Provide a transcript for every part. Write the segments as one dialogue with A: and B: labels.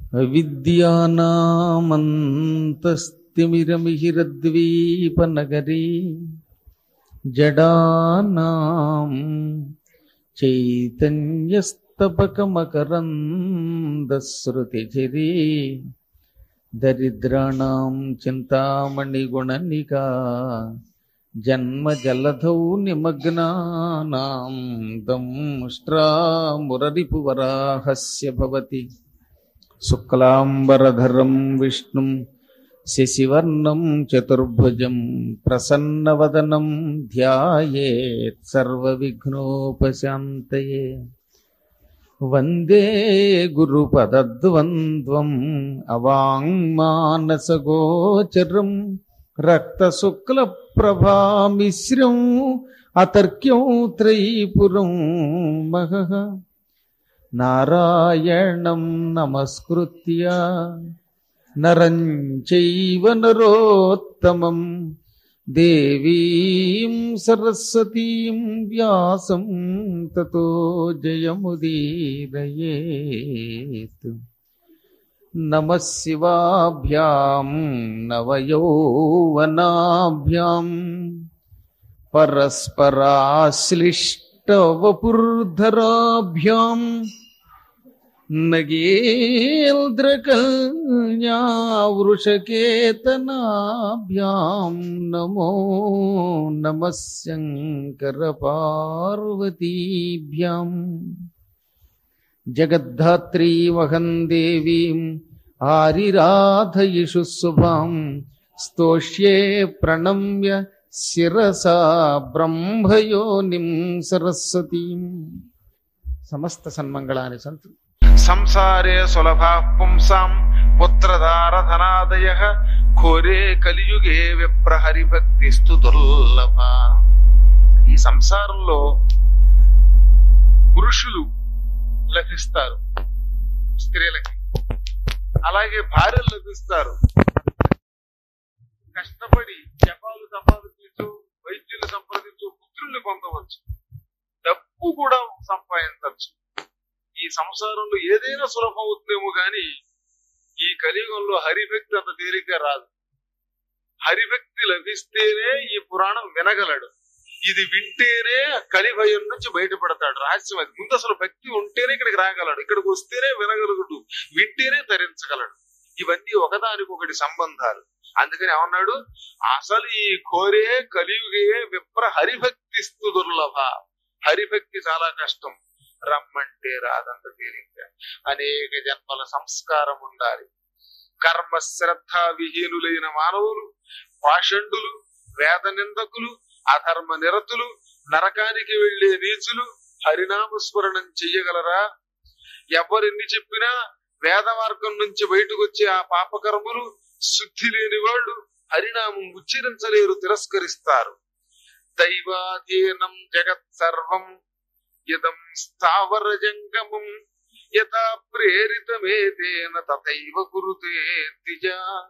A: అవిద్యానామంతస్తిమిరమిహిరద్వీపనగరీ జడానాం చైతన్యస్తబకమకరందశ్రుతిఝరీ దరిద్రాణం చింతామణిగుణనికా జన్మజలధౌ నిమగ్నానాం దంష్ట్రామురరిపువరాహస్య భవతి శుక్లాంబరధరం విష్ణుం శశివర్ణం చతుర్భుజం ప్రసన్నవదనం ధ్యాయేత్ సర్వవిఘ్నోపశాంతయే. వందే గురుపదద్వంద్వం అవాంగ్మానసగోచరం రక్తశుక్లప్రభామిశ్రం అతర్క్యం త్రైపురం మహః. నారాయణం నమస్కృత్య నరం చైవ నరోత్తమం దేవీం సరస్వతీం వ్యాసం తతో జయముదీరయేత్. నమః శివాభ్యాం నవయౌవనాభ్యాం పరస్పరాశ్లిష్టవపుర్ధరాభ్యాం నగేంద్రకల్యావృషకేతనాభ్యాం నమో నమః శంకరపార్వతీభ్యాం. జగద్ధాత్రీమహం దేవీం ఆరిరాధయిషు శుభాం స్తోష్యే ప్రణమ్య శిరసా బ్రహ్మయోనిం సరస్వతీం. సమస్త సన్మంగళాని సంతు.
B: సంసారే సులభా పుంసాం పుత్రదారధనాదయః ఘోరే కలియుగే విప్రహరిభక్తిస్తు దుర్లభ. ఈ సంసారంలో పురుషులు లభిస్తారు స్త్రీలకి, అలాగే భార్యలు లభిస్తారు. కష్టపడి జపాలు తపాలు తీసు వైద్యులు సంప్రదించు పుత్రుల్ని పొందవచ్చు, డబ్బు కూడా సంపాదించవచ్చు. ఈ సంసారంలో ఏదైనా సులభం అవుతుందేమో గాని ఈ కలియుగంలో హరిభక్తి అంత తేలిగ్గా రాదు. హరిభక్తి లభిస్తేనే ఈ పురాణం వినగలడు. ఇది వింటేనే కలిభయం నుంచి బయటపడతాడు. రహస్యం అది. ముందు అసలు భక్తి ఉంటేనే ఇక్కడికి రాగలడు, ఇక్కడికి వస్తేనే వినగలుగుడు, వింటేనే తరించగలడు. ఇవన్నీ ఒకదానికొకటి సంబంధాలు. అందుకని ఏమన్నాడు, అసలు ఈ కోరే కలియుగే విప్ర హరిభక్తిస్తు దుర్లభ. హరిభక్తి చాలా కష్టం, రమ్మంటే రాదంత తేలిగ్గా. అనేక జన్మల సంస్కారం ఉండాలి. కర్మ శ్రద్ధ విహీనులైన మానవులు, పాషండులు, వేద నిందకులు, అధర్మ నిరతులు, నరకానికి వెళ్లే నీచులు హరినామస్మరణం చెయ్యగలరా? ఎవరెన్ని చెప్పినా వేద మార్గం నుంచి బయటకు వచ్చే ఆ పాపకర్ములు, శుద్ధి లేని వాళ్ళు హరినామం ఉచ్చరించలేరు, తిరస్కరిస్తారు. దైవాధీనం జగత్ సర్వం యదం స్థావర జంగమం యథా ప్రేరితమేతేన తథైవ కురుతే ద్విజ.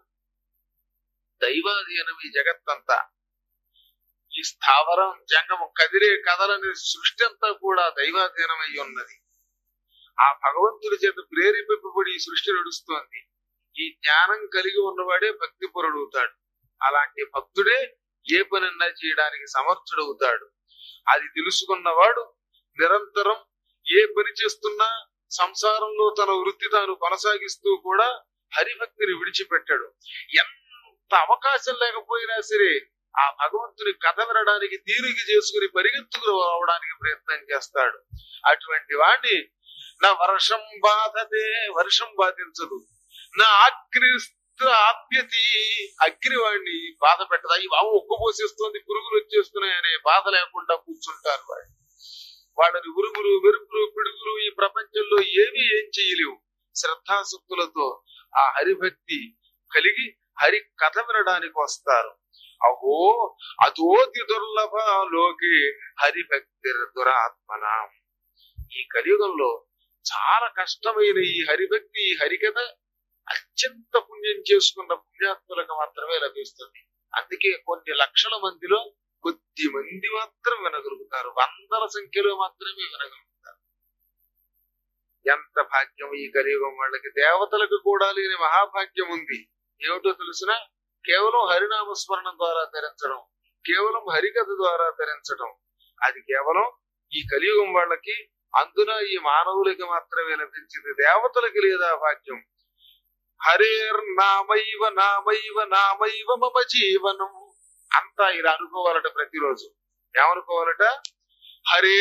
B: దైవాధీనం ఈ జగత్తంతా. ఈ స్థావరం జంగమం కదిలే కదలని సృష్టి అంతా కూడా దైవాధీనమై ఉన్నది. ఆ భగవంతుడి చేత ప్రేరేపింపబడి ఈ సృష్టి నడుస్తోంది. ఈ జ్ఞానం కలిగి ఉన్నవాడే భక్తి పరుడవుతాడు. అలాంటి భక్తుడే ఏ పనన్నా చేయడానికి సమర్థుడవుతాడు. అది తెలుసుకున్నవాడు నిరంతరం ఏ పని చేస్తున్నా సంసారంలో తన వృత్తి తాను కొనసాగిస్తూ కూడా హరిభక్తిని విడిచిపెట్టాడు. ఎంత అవకాశం లేకపోయినా సరే ఆ భగవంతుని కథ వినడానికి తీరిగి చేసుకుని పరిగెత్తుకు రావడానికి ప్రయత్నం చేస్తాడు. అటువంటి వాణ్ణి నా వర్షం బాధతే, వర్షం బాధించదు. నా ఆప్యతి, అగ్ని వాడిని బాధ పెట్టదా. ఈ బాబు ఒక్కపోసేస్తోంది, పురుగులు వచ్చేస్తున్నాయి అనే బాధ లేకుండా కూర్చుంటారు వాడు. వాళ్ళని ఉరుగులు, మెరుపులు, పిడుగులు ఈ ప్రపంచంలో ఏమీ ఏం చేయలేవు. శ్రద్ధాశక్తులతో ఆ హరిభక్తి కలిగి హరి కథ వినడానికి వస్తారు. అహో అదోతి దుర్లభ లోకే హరిభక్తి దురాత్మన. ఈ కలియుగంలో చాలా కష్టమైన ఈ హరిభక్తి, ఈ హరికథ అత్యంత పుణ్యం చేసుకున్న పుణ్యాత్ములకు మాత్రమే లభిస్తుంది. అందుకే కొన్ని లక్షల మందిలో కొద్ది మంది మాత్రం వినగలుగుతారు, వందల సంఖ్యలో మాత్రమే వినగలుగుతారు. ఎంత భాగ్యం! ఈ కలియుగం వాళ్ళకి దేవతలకు కూడా లేని మహాభాగ్యం ఉంది. ఏమిటో తెలుసిన? కేవలం హరినామస్మరణం ద్వారా తరించడం, కేవలం హరికథ ద్వారా తరించడం. అది కేవలం ఈ కలియుగం వాళ్ళకి, అందున ఈ మానవులకి మాత్రమే లభించింది. దేవతలకి లేదా భాగ్యం. హరేర్ నామైవ నామైవ నామైవ మమ జీవనం అంతా ఇలా అనుకోవాలట. ప్రతిరోజు ఏమనుకోవాలట? హరే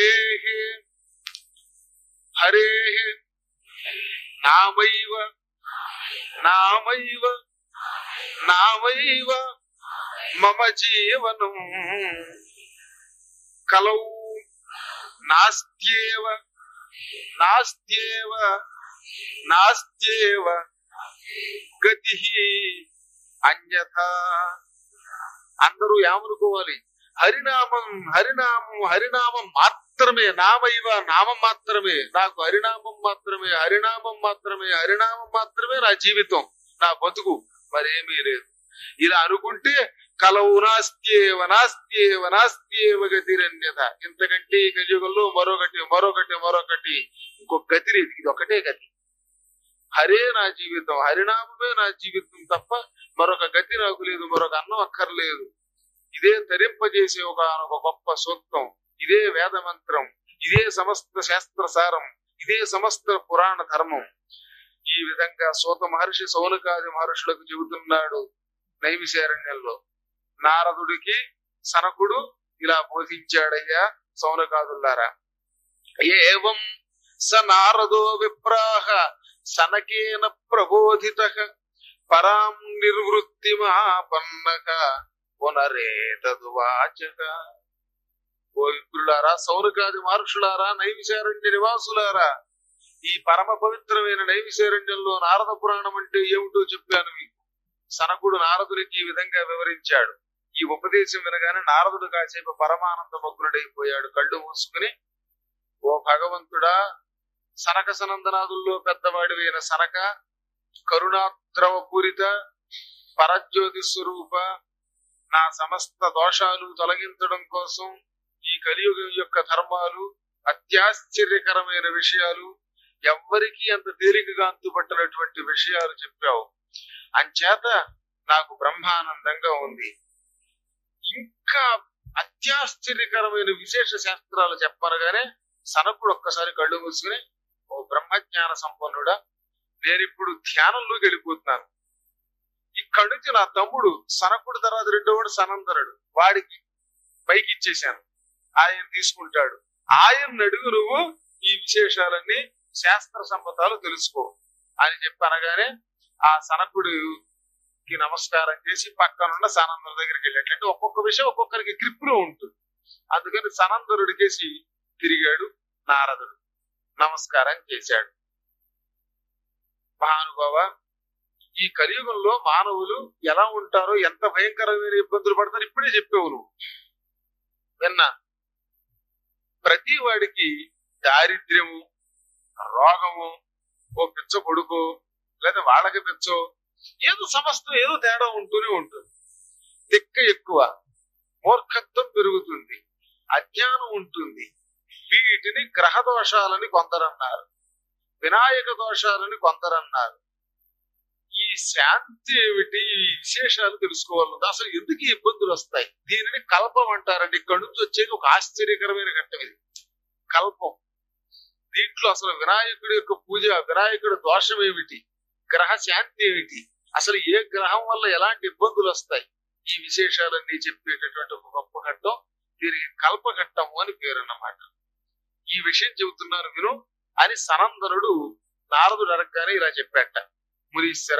B: హరే నామైవ నామైవ నామైవ మమ జీవనం కలౌ నాస్త్యేవ నాస్త్యేవ నాస్త్యేవ గతి అన్యథా. అందరూ ఏమనుకోవాలి? హరినామం హరినామం హరినామం మాత్రమే, నామైవ నామం మాత్రమే, నాకు హరినామం మాత్రమే, హరినామం మాత్రమే, హరినామం మాత్రమే నా జీవితం, నా బతుకు, మరేమీ లేదు. ఇలా అనుకుంటే కలవు నాస్త్యేవ నాస్త్యేవ నాస్త్యేవ గతిరన్యత. ఇంతకంటే ఈ కలియుగంలో మరొకటి మరొకటి మరొకటి ఇంకొక గతి లేదు. ఇది ఒకటే గతి. హరే నా జీవితం, హరినామమే నా జీవితం తప్ప మరొక గతి నాకు లేదు, మరొక అన్నం అక్కర్లేదు. ఇదే తరింపజేసే ఒక గొప్ప సూక్తం, ఇదే వేద మంత్రం, ఇదే సమస్త శాస్త్ర సారం, ఇదే సమస్త పురాణ ధర్మం. ఈ విధంగా సూత మహర్షి సౌనకాది మహర్షులకు చెబుతున్నాడు నైమిషారణ్యంలో. నారదుడికి సనకుడు ఇలా బోధించాడయ్యా సౌనకాదులారా. ఏవం స నారదో విప్రాహ సనకేన ప్రబోధితః పరాం నిర్వృత్తిమాపన్నః పునరేతదువాచః. ఓ విప్రులారా, సౌనకాది మహర్షులారా, నైమిషారణ్య నివాసులారా, ఈ పరమ పవిత్రమైన నైమిషారణ్యంలో నారద పురాణం అంటే ఏమిటో చెప్పాను మీకు. సనకుడు నారదుడికి ఈ విధంగా వివరించాడు. ఈ ఉపదేశం వినగానే నారదుడు కాసేపు పరమానంద మగ్నుడైపోయాడు. కళ్ళు మూసుకుని, ఓ భగవంతుడా, సనక సనందనాదుల్లో పెద్దవాడివైన సనక, కరుణాద్రవ పూరిత పరజ్యోతి స్వరూప, నా సమస్త దోషాలు తొలగించడం కోసం ఈ కలియుగం యొక్క ధర్మాలు, అత్యాశ్చర్యకరమైన విషయాలు, ఎవ్వరికీ అంత తేలికగా అంతుపట్టినటువంటి విషయాలు చెప్పావు. అంచేత నాకు బ్రహ్మానందంగా ఉంది. ఇంకా అత్యాశ్చర్యకరమైన విశేష శాస్త్రాలు చెప్పనగానే సనకుడు ఒక్కసారి కళ్ళు మూసుకుని, ఓ బ్రహ్మజ్ఞాన సంపన్నుడా, నేనిప్పుడు ధ్యానంలోకి వెళ్ళిపోతున్నాను. ఇక్కడి నుంచి నా తమ్ముడు సనకుడు తర్వాత రెండోవాడు సనందనుడు, వాడికి పైకి ఇచ్చేశాను, ఆయన తీసుకుంటాడు. ఆయన అడుగు నువ్వు ఈ విశేషాలన్నీ శాస్త్ర సంపదాలు తెలుసుకో అని చెప్పనగానే ఆ సనకుడికి నమస్కారం చేసి పక్కనున్న సనందరు దగ్గరికి వెళ్ళేటట్టు ఒక్కొక్క విషయం ఒక్కొక్కరికి గ్రిప్ లో ఉంటుంది. అందుకని సనందరుడికేసి తిరిగాడు నారదుడు, నమస్కారం చేశాడు. మహానుభావ, ఈ కలియుగంలో మానవులు ఎలా ఉంటారో, ఎంత భయంకరమైన ఇబ్బందులు పడతారో ఇప్పుడే చెప్పేవు నువ్వు. విన్నా, ప్రతి వాడికి దారిద్ర్యము, రోగము, ఓ పిచ్చ కొడుకు, లేదా వాళ్ళకి పిచ్చో, ఏదో సమస్తం ఏదో తేడా ఉంటూనే ఉంటుంది. తిక్క ఎక్కువ, మూర్ఖత్వం పెరుగుతుంది, అజ్ఞానం ఉంటుంది. వీటిని గ్రహ దోషాలని కొందరన్నారు, వినాయక దోషాలని కొందరన్నారు. ఈ శాంతి ఏమిటి, ఈ విశేషాలు తెలుసుకోవాలి. అసలు ఎందుకు ఈ ఇబ్బందులు వస్తాయి? దీనిని కల్పం అంటారండి. ఇక్కడి నుంచి వచ్చేది ఒక ఆశ్చర్యకరమైన ఘట్టం ఇది, కల్పం. దీంట్లో అసలు వినాయకుడి యొక్క పూజ, వినాయకుడి దోషం ఏమిటి, గ్రహ శాంతి ఏమిటి, అసలు ఏ గ్రహం వల్ల ఎలాంటి ఇబ్బందులు వస్తాయి, ఈ విశేషాలన్నీ చెప్పేటటువంటి ఒక గొప్ప ఘట్టం. దీనికి కల్పఘట్టము అని పేరు అన్నమాట. ఈ విషయం చెబుతున్నాను విను అని సనందనుడు నారదుడు అడగగానే ఇలా చెప్పాట. మునీశ్వర,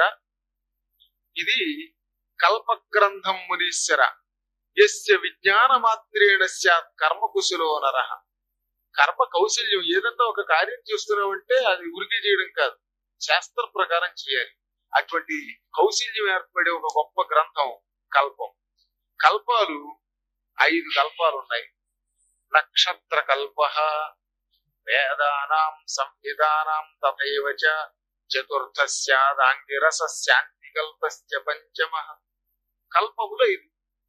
B: ఇది కల్పగ్రంథం మునీశ్వర, యస్య విజ్ఞాన మాత్రేణ స్యాత్ కర్మ కుశలో నరః. కర్మ కౌశల్యం, ఏదన్నా ఒక కార్యం చేస్తున్నామంటే అది ఉరికి చేయడం కాదు, శాస్త్ర ప్రకారం చేయాలి. అటువంటి కౌశల్యం ఏర్పడే ఒక గొప్ప గ్రంథం కల్పం. కల్పాలు 5 కల్పాలు ఉన్నాయి. నక్షత్ర కల్ప, వేదానాం సంహితానాం తథైవ చ చతుర్థస్యాదాంగిరస శాంతి కల్పస్య పంచమః. కల్పములు 5.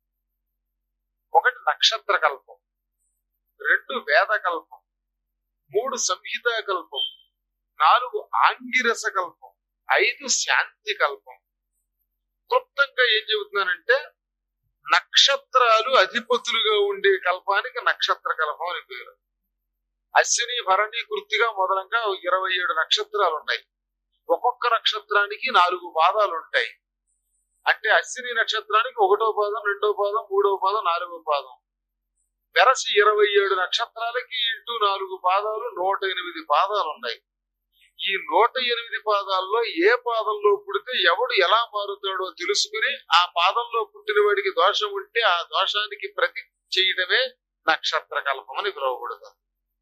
B: 1 నక్షత్ర కల్పం, 2 వేద కల్పం, 3 సంహితా కల్పం, 4 ఆంగిరస కల్పం, 5 శాంతి కల్పం. క్లుప్తంగా ఏం చెబుతున్నానంటే నక్షత్రాలు అధిపతులుగా ఉండే కల్పానికి నక్షత్ర కల్పం అని పేరు. అశ్విని భరణి కృత్తిగా మొదలంగా 27 నక్షత్రాలు ఉన్నాయి. ఒక్కొక్క నక్షత్రానికి 4 పాదాలు ఉంటాయి. అంటే అశ్విని నక్షత్రానికి 1వ పాదం, 2వ పాదం, 3వ పాదం, 4వ పాదం. వెరసి 27 నక్షత్రాలకి ఇంటూ 4 పాదాలు 108 పాదాలు ఉన్నాయి. ఈ 108 పాదాల్లో ఏ పాదంలో పుడితే ఎవడు ఎలా మారుతాడో తెలుసుకుని ఆ పాదంలో పుట్టిన వాడికి దోషం ఉంటే ఆ దోషానికి ప్రతి చేయడమే నక్షత్ర కల్పం అని పిలువబడుతుంది.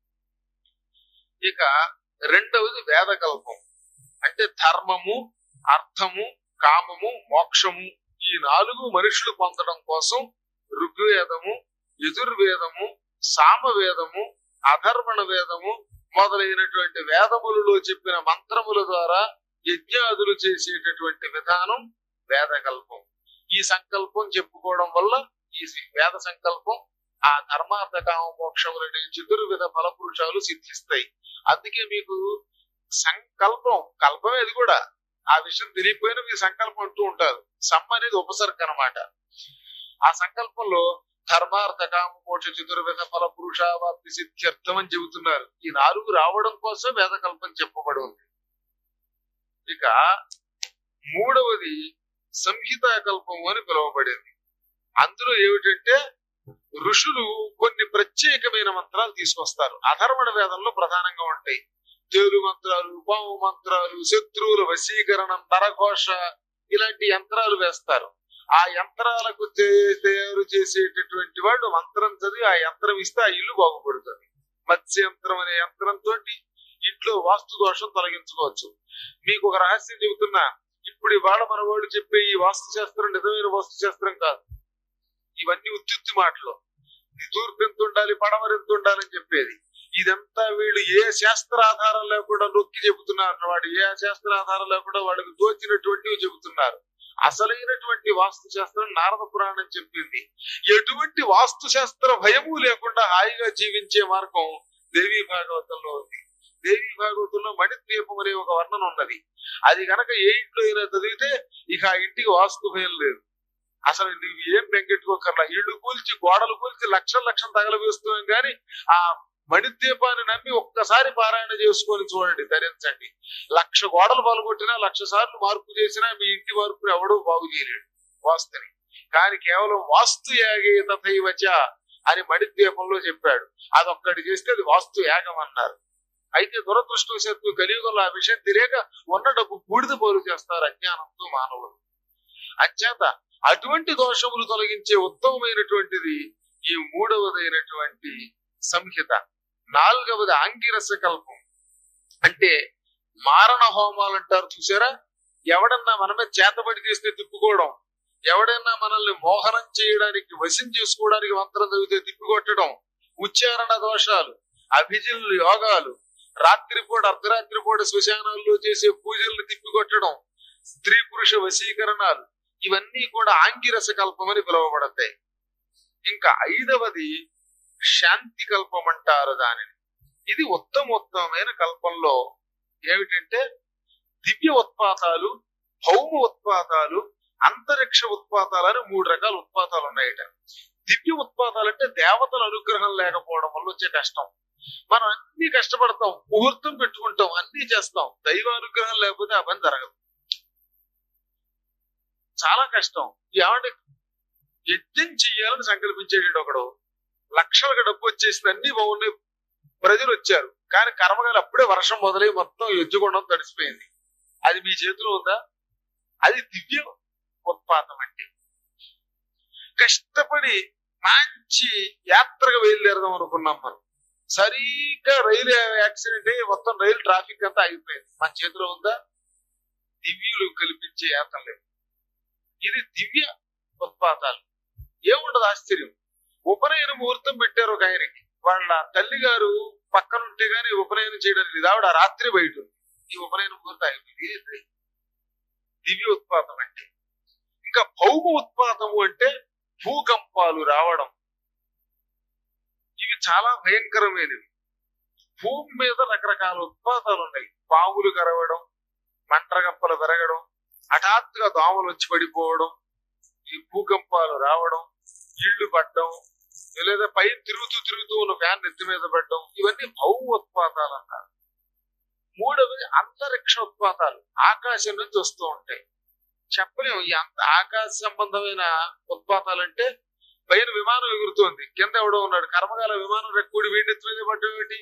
B: ఇక రెండవది వేదకల్పం. అంటే ధర్మము, అర్థము, కామము, మోక్షము ఈ 4 మనుషులు పొందడం కోసం ఋగ్వేదము, యజుర్వేదము, సామవేదము, అధర్వణ వేదము మొదలైనటువంటి వేదములలో చెప్పిన మంత్రముల ద్వారా యజ్ఞాదులు చేసేటటువంటి విధానం వేదకల్పం. ఈ సంకల్పం చెప్పుకోవడం వల్ల ఈ వేద సంకల్పం ఆ ధర్మార్థ కామ మోక్షములనే చతుర్విధ ఫలపురుషాలు సిద్ధిస్తాయి. అందుకే మీకు సంకల్పం, కల్పమే అది కూడా, ఆ విషయం తెలియకపోయినా మీ సంకల్పం అంటూ ఉంటారు. సమ్మ అనేది ఉపసర్గ అన్నమాట. ఆ సంకల్పంలో ధర్మార్థ కామ మోక్ష చతుర్విధ ఫల పురుషావాప్తి సిద్ధ్యర్థం అని చెబుతున్నారు. ఈ 4 రావడం కోసం వేదకల్పం చెప్పబడి ఉంది. ఇక మూడవది సంహితాకల్పం అని పిలువబడింది. అందులో ఏమిటంటే ఋషులు కొన్ని ప్రత్యేకమైన మంత్రాలు తీసుకొస్తారు. అధర్వణ వేదంలో ప్రధానంగా ఉంటాయి. తేలు మంత్రాలు, పాము మంత్రాలు, శత్రువుల వశీకరణం, నరఘోష ఇలాంటి యంత్రాలు వేస్తారు. ఆ యంత్రాలకు తయారు చేసేటటువంటి వాళ్ళు మంత్రం చదివి ఆ యంత్రం ఇస్తే ఆ ఇల్లు బాగుపడుతుంది. మత్స్య యంత్రం అనే యంత్రంతో ఇంట్లో వాస్తు దోషం తొలగించుకోవచ్చు. మీకు ఒక రహస్యం చెబుతున్నా, ఇప్పుడు ఇవాళ మన వాళ్ళు చెప్పే ఈ వాస్తు శాస్త్రం నిజమైన వాస్తు శాస్త్రం కాదు. ఇవన్నీ ఉత్తుత్తి మాటలు. ఈ తూర్పు ఎంత ఉండాలి, పడమర ఎంత ఉండాలని చెప్పేది. ఇదంతా వీళ్ళు ఏ శాస్త్ర ఆధారం లేకుండా నొక్కి చెబుతున్నారు. వాడు ఏ శాస్త్ర ఆధారం లేకుండా వాళ్ళకి దోచినటువంటివి చెబుతున్నారు. అసలైనటువంటి వాస్తు శాస్త్రం నారద పురాణం చెప్పింది. ఎటువంటి వాస్తు శాస్త్ర భయము లేకుండా హాయిగా జీవించే మార్గం దేవీ భాగవతంలో ఉంది. దేవీ భాగవతంలో మణిద్వీపం అనే ఒక వర్ణన ఉన్నది. అది గనక ఏ ఇంట్లో అయినా చదివితే ఇక ఆ ఇంటికి వాస్తు భయం లేదు. అసలు నువ్వు ఏం బెంగెట్టుకోకర్లా. ఇళ్ళు కూల్చి గోడలు కూల్చి లక్షలు తగలవేస్తున్నాం గాని ఆ మణిద్వీపాన్ని నమ్మి ఒక్కసారి పారాయణ చేసుకొని చూడండి, ధరించండి. 1,00,000 గోడలు పాల్గొట్టినా 1,00,000 సార్లు మార్పు చేసినా మీ ఇంటి మార్పుని ఎవడూ బాగు చేయలేడు వాస్తుని. కానీ కేవలం వాస్తు యాగే తథైవచ అని మణిద్వీపంలో చెప్పాడు. అదొక్కటి చేస్తే అది వాస్తు యాగం అన్నారు. అయితే దురదృష్టవశాత్తు కలియుగంలో ఆ విషయం తెలియక ఉన్న డబ్బు బూడిద పోలు చేస్తారు అజ్ఞానంతో మానవులు. అంచేత అటువంటి దోషములు తొలగించే ఉత్తమమైనటువంటిది ఈ మూడవదైనటువంటి సంహిత. 4వది ఆంగిరస కల్పం. అంటే మారణ హోమాలు అంటారు చూసారా. ఎవడన్నా మనమే చేతబడి చేస్తే తిప్పుకోవడం, ఎవడన్నా మనల్ని మోహనం చేయడానికి వశం చేసుకోవడానికి మంత్రం చదివితే తిప్పికొట్టడం, ఉచ్చారణ దోషాలు, అభిజిన్లు, యోగాలు, రాత్రిపూట అర్ధరాత్రి పూట శ్మశానాల్లో చేసే పూజలను తిప్పికొట్టడం, స్త్రీ పురుష వశీకరణాలు ఇవన్నీ కూడా ఆంగిరస కల్పం అని పిలువబడతాయి. ఇంకా 5వది శాంతి కల్పం అంటారు దానిని. ఇది ఉత్తమోత్తమైన కల్పంలో ఏమిటంటే దివ్య ఉత్పాతాలు, భౌమ ఉత్పాతాలు, అంతరిక్ష ఉత్పాతాలు అని 3 రకాల ఉత్పాతాలు ఉన్నాయట. దివ్య ఉత్పాతాలు అంటే దేవతల అనుగ్రహం లేకపోవడం వల్ల వచ్చే కష్టం. మనం అన్ని కష్టపడతాం, ముహూర్తం పెట్టుకుంటాం, అన్ని చేస్తాం. దైవ అనుగ్రహం లేకపోతే ఆ పని జరగదు. చాలా కష్టం. ఏమంటే యజ్ఞం చెయ్యాలని సంకల్పించేటప్పుడు ఒకడు లక్షలకు డబ్బు వచ్చేసింది, అన్ని బాగున్నాయి, ప్రజలు వచ్చారు, కానీ కర్మగాలి అప్పుడే వర్షం మొదలై మొత్తం యజ్ఞగుండం తడిసిపోయింది. అది మీ చేతిలో ఉందా? అది దివ్య ఉత్పాతం. అంటే కష్టపడి మంచి యాత్రగా బయలుదేరదాం అనుకున్నాం మనం, సరిగ్గా రైలు యాక్సిడెంట్ అయ్యి మొత్తం రైలు ట్రాఫిక్ అంతా అయిపోయింది. మన చేతిలో ఉందా? దివ్యులు కల్పించే యాత్ర లేదు. ఇది దివ్య ఉత్పాతాలు. ఏముండదు ఆశ్చర్యం. ఉపనయన ముహూర్తం పెట్టారు ఒక ఆయనకి, వాళ్ళ తల్లి గారు పక్కనుంటే గాని ఉపనయనం చేయడానికి లేదు. ఆవిడ రాత్రి బయట ఉంది. ఈ ఉపనయన ముహూర్తం అయిపోయింది. దివ్య ఉత్పాతం అంటే. ఇంకా భౌమ ఉత్పాతము అంటే భూకంపాలు రావడం. ఇవి చాలా భయంకరమైనవి. భూమి మీద రకరకాల ఉత్పాతాలు ఉన్నాయి. పాములు కరవడం, మంటగప్పలు పెరగడం, హఠాత్తుగా దోమలు వచ్చి పడిపోవడం, ఈ భూకంపాలు రావడం, ఇళ్లు పడ్డం, లేదా పై తిరుగుతూ ఉన్న ఫ్యాన్ నెత్తి మీద పడ్డం, ఇవన్నీ భౌమ ఉత్పాతాలు అన్నారు. మూడవది అంతరిక్ష ఉత్పాతాలు, ఆకాశం నుంచి వస్తూ ఉంటాయి. చెప్పలేము ఈ ఆకాశ సంబంధమైన ఉత్పాతాలంటే పైన విమానం ఎగురుతోంది, కింద ఎవడో ఉన్నాడు, కర్మకాల విమానం రెక్కూడి వీడి నెత్తి మీద పడ్డం ఏంటి?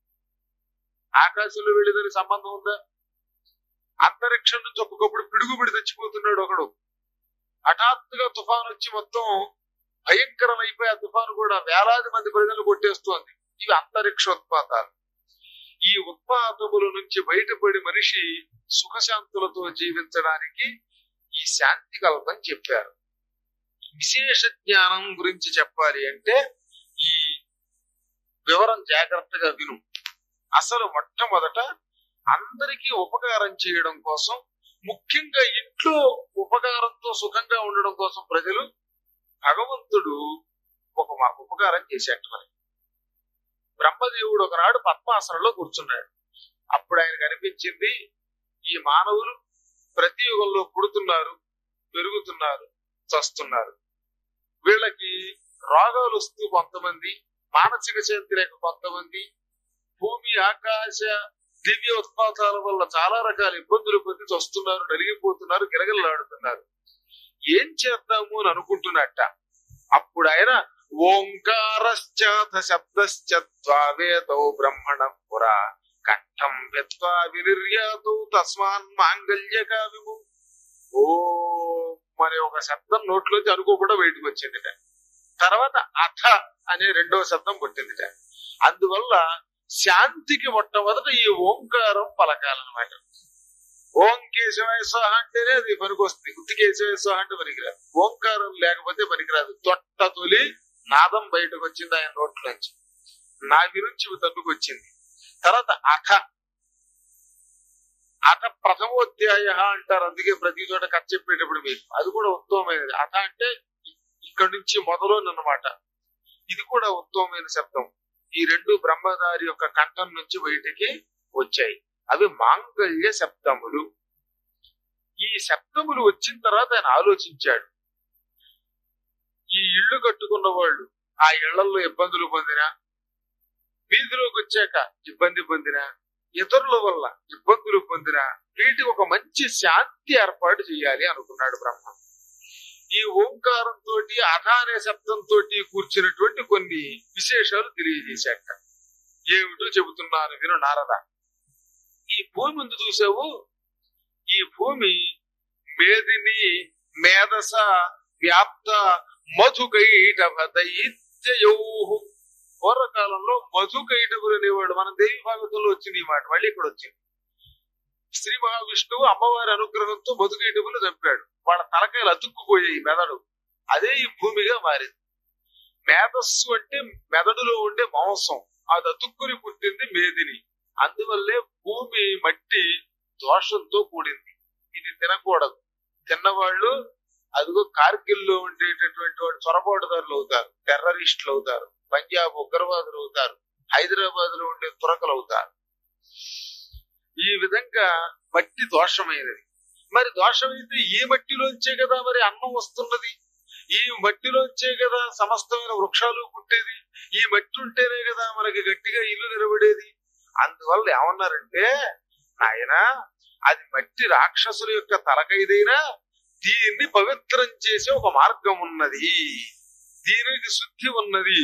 B: ఆకాశంలో వెళ్ళేదని సంబంధం ఉందా? అంతరిక్షం నుంచి ఒక్కొక్కప్పుడు పిడుగుబడి తెచ్చిపోతున్నాడు ఒకడు, హఠాత్తుగా తుఫాను వచ్చి మొత్తం భయంకరమైపోయి ఆ తుఫాను కూడా వేలాది మంది ప్రజలు కొట్టేస్తోంది. ఇవి అంతరిక్షోత్పాతాలు. ఈ ఉత్పాతముల నుంచి బయటపడి మనిషి సుఖశాంతులతో జీవించడానికి ఈ శాంతి కల్పం చెప్పారు. విశేష జ్ఞానం గురించి చెప్పాలి అంటే ఈ వివరం జాగ్రత్తగా విను. అసలు మొట్టమొదట అందరికీ ఉపకారం చేయడం కోసం, ముఖ్యంగా ఇంట్లో ఉపకారంతో సుఖంగా ఉండడం కోసం ప్రజలు భగవంతుడు ఒక ఉపకారం చేసేట. మరి బ్రహ్మదేవుడు ఒకనాడు పద్మాసనంలో కూర్చున్నాడు. అప్పుడు ఆయనకు అనిపించింది, ఈ మానవులు ప్రతి యుగంలో పుడుతున్నారు, పెరుగుతున్నారు, చస్తున్నారు. వీళ్ళకి రోగాలు వస్తూ కొంతమంది, మానసిక శాంతి లేక కొంతమంది, భూమి ఆకాశ దివ్య ఉత్పాతాల వల్ల చాలా రకాల ఇబ్బందులు పొంది వస్తున్నారు, నలిగిపోతున్నారు, గిరగిరలాడుతున్నారు. ఏం చేద్దాము అని అనుకుంటున్నట్ట. అప్పుడు ఆయన ఓంకారశ్చాథ శబ్దశ్చత్వావేదో బ్రహ్మణం పురా కంఠం వ్యత్వా వినిర్యాతౌ తస్మాన్ మాంగళ్యకా విము. ఓ మరి ఒక శబ్దం నోట్లోంచి అనుకోకుండా బయటకు వచ్చిందిట. తర్వాత అథ అనే రెండవ శబ్దం పుట్టిందిట. అందువల్ల శాంతికి మొట్టమొదట ఈ ఓంకారం పలకాలన్నమాట. ఓం కేశవాయ స్వాహ అంటేనే అది పనికొస్తుంది, గుర్తు కేశవాయ స్వాహ అంటే పనికిరాదు. ఓంకారం లేకపోతే పనికిరాదు. తొట్ట తొలి నాదం బయటకు వచ్చింది ఆయన నోట్లోంచి, నావి నుంచి తన్నుకొచ్చింది. తర్వాత అథ, అథ ప్రథమోధ్యాయ అంటారు. అందుకే ప్రతి చోట కథ చెప్పేటప్పుడు మీకు అది కూడా ఉత్తమమైనది. అథ అంటే ఇక్కడి నుంచి మొదలు అన్నమాట. ఇది కూడా ఉత్తమమైన శబ్దం. ఈ రెండు బ్రహ్మదారి యొక్క కంఠం నుంచి బయటికి వచ్చాయి. అవి మాంగళ్య శబ్దములు. ఈ శబ్దములు వచ్చిన తర్వాత ఆయన ఆలోచించాడు, ఈ ఇళ్లు కట్టుకున్న వాళ్ళు ఆ ఇళ్లలో ఇబ్బందులు పొందినా, వీధిలోకి వచ్చాక ఇబ్బంది పొందినా, ఇతరుల వల్ల ఇబ్బందులు పొందినా, వీటికి ఒక మంచి శాంతి ఏర్పాటు చేయాలి అనుకున్నాడు బ్రహ్మ. ఈ ఓంకారంతో అథ అనే శబ్దంతో కూర్చున్నటువంటి కొన్ని విశేషాలు తెలియజేశాక. ఏమిటో చెబుతున్నాను విను నారద. ఈ భూమి ముందు చూసావు, ఈ భూమి మేదిని మేధస వ్యాప్త మధుకైటభ దైత్యయౌ. పూర్వకాలంలో మధుకైటభులు అనేవాడు. మన దేవి భాగవతంలో వచ్చింది ఈ మాట, మళ్ళీ ఇక్కడ వచ్చింది. శ్రీ మహావిష్ణువు అమ్మవారి అనుగ్రహంతో మధుకైటభులు చంపాడు. వాళ్ళ తలకాయలు అతుక్కుపోయాయి మెదడు. అదే ఈ భూమిగా మారింది. మేధస్సు అంటే మెదడులో ఉండే మాంసం, అది అతుక్కుని పుట్టింది మేదిని. అందువల్లే భూమి మట్టి దోషంతో కూడింది. ఇది తినకూడదు. తిన్నవాళ్ళు అదిగో కార్గిల్లో ఉండేటటువంటి వాడు చొరబాటుదారులు అవుతారు, టెర్రరిస్టులు అవుతారు, పంజాబ్ ఉగ్రవాదులు అవుతారు, హైదరాబాద్ లో ఉండే తురకలు అవుతారు. ఈ విధంగా మట్టి దోషమైనది. మరి దోషమైతే ఈ మట్టిలోంచే కదా మరి అన్నం వస్తున్నది, ఈ మట్టిలోంచే కదా సమస్తమైన వృక్షాలు పుట్టేది, ఈ మట్టి ఉంటేనే కదా మనకి గట్టిగా ఇల్లు నిలబడేది. అందువల్ల ఏమన్నారంటే, నాయన అది మట్టి రాక్షసుల యొక్క తలకైదైనా దీన్ని పవిత్రం చేసే ఒక మార్గం ఉన్నది, దీనికి శుద్ధి ఉన్నది.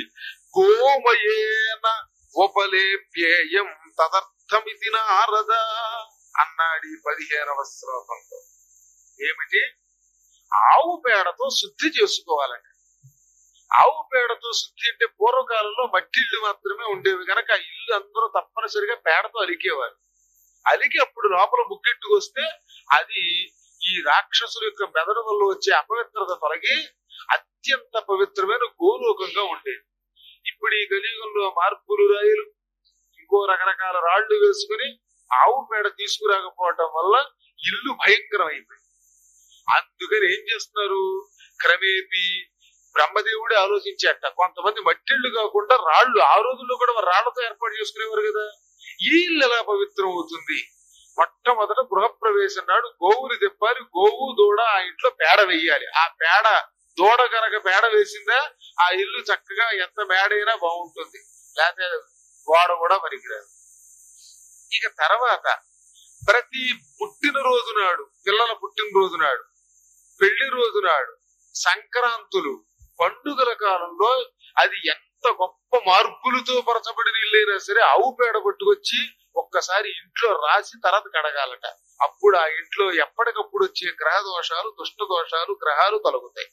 B: గోమయేన ఉపలేప్యేయం తదర్థమితి నారద అన్నాడు 15వ శ్లోకంలో. ఏమిటి? ఆవు పేడతో శుద్ధి చేసుకోవాలంట. ఆవు పేడతో శుద్ధి అంటే పూర్వకాలంలో మట్టి ఇల్లు మాత్రమే ఉండేవి కనుక ఇల్లు అందరూ తప్పనిసరిగా పేడతో అలికేవారు. అలికి అప్పుడు లోపల ముక్కెట్టుకు వస్తే అది ఈ రాక్షసుల యొక్క మెదడు వల్ల వచ్చే అపవిత్రత తొలగి అత్యంత పవిత్రమైన గోలోకంగా ఉండేది. ఇప్పుడు ఈ కలియుగంలో మార్పులు రాయిలు ఇంకో రకరకాల రాళ్లు వేసుకుని ఆవు పేడ తీసుకురాకపోవటం వల్ల ఇల్లు భయంకరం అయిపోయింది. అందుకని ఏం చేస్తున్నారు, క్రమేపీ బ్రహ్మదేవుడే ఆలోచించేట కొంతమంది మట్టిళ్ళు కాకుండా రాళ్లు, ఆ రోజుల్లో కూడా రాళ్లతో ఏర్పాటు చేసుకునేవారు కదా, ఈ ఇల్లు ఎలా పవిత్రం అవుతుంది? మొట్టమొదట గృహప్రవేశం నాడు గోవుని తెప్పాలి. గోవు దూడ ఆ ఇంట్లో పేడ వేయాలి. ఆ పేడ దూడ కనుక పేడ వేసిందా ఆ ఇల్లు చక్కగా ఎంత మేడైనా బాగుంటుంది, లేకపోతే గోడ కూడా పనికిరాదు. ఇక తర్వాత ప్రతి పుట్టినరోజు నాడు, పిల్లల పుట్టినరోజు నాడు, పెళ్లి రోజు నాడు, సంక్రాంతులు, పండుగల కాలంలో అది ఎంత గొప్ప మార్పులతో పరచబడిన ఇల్లైనా సరే ఆవు పేడ పట్టుకొచ్చి ఒక్కసారి ఇంట్లో రాసి తర్వాత కడగాలట. అప్పుడు ఆ ఇంట్లో ఎప్పటికప్పుడు వచ్చే గ్రహ దోషాలు, దుష్ట దోషాలు, గ్రహాలు తొలగుతాయి.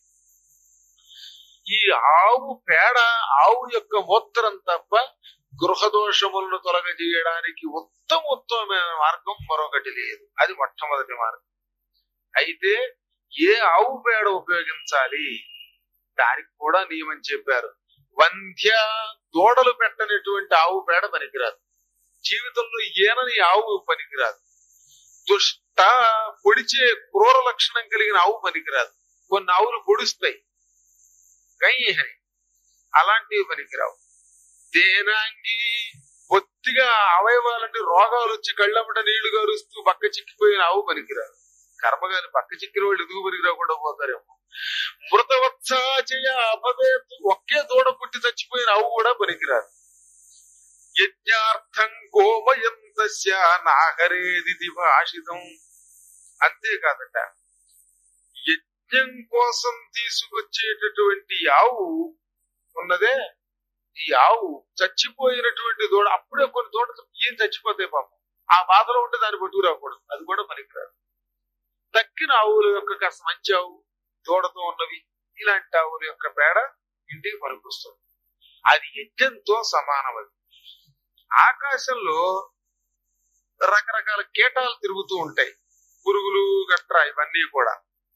B: ఈ ఆవు పేడ, ఆవు యొక్క మూత్రం తప్ప గృహ దోషములను తొలగజేయడానికి ఉత్తమమైన మార్గం మరొకటి లేదు. అది మొట్టమొదటి మార్గం. అయితే ఏ ఆవు పేడ ఉపయోగించాలి దానికి కూడా నియమం చెప్పారు. వంధ్య, దూడలు పెట్టనటువంటి ఆవు పేడ పనికిరాదు. జీవితంలో ఈనని ఆవు పనికిరాదు. దుష్ట, పొడిచే క్రూర లక్షణం కలిగిన ఆవు పనికిరాదు. కొన్ని ఆవులు పొడుస్తాయి, కయ్యని, అలాంటివి పనికిరావు. దేనాంగి, బొత్తిగా అవయవాలంటే రోగాలు వచ్చి కళ్ళమ్మట నీళ్లు గారుస్తూ పక్క చిక్కిపోయిన ఆవు పనికిరాదు. కర్మగాని పక్క చిక్కిన వాళ్ళు ఎదుగు పనికిరాకుండా పోతారేమో. మృతవత్సాచయ అపవేత్, ఒకే దూడ పుట్టి చచ్చిపోయిన ఆవు కూడా పనికిరాదు. యజ్ఞార్థం గోమయంతస్య నాహరేది భాషితం. అంతేకాదట, యజ్ఞం కోసం తీసుకొచ్చేటటువంటి ఆవు ఉన్నదే, ఈ ఆవు చచ్చిపోయినటువంటి దూడ, అప్పుడే కొన్ని దూడలు ఏం చచ్చిపోతాయి పాపం, ఆ బాధలో ఉంటే దాన్ని పట్టుకురాకూడదు, అది కూడా పనికిరాదు. తక్కిన ఆవుల యొక్క కాస్త మంచి ఆవు, దూడతో ఉన్నవి, ఇలాంటి ఆవుల యొక్క పేడ ఇంటికి పనికొస్తుంది. అది యజ్ఞంతో సమానమది. ఆకాశంలో రకరకాల కీటాలు తిరుగుతూ ఉంటాయి, పురుగులు గట్రా, ఇవన్నీ కూడా.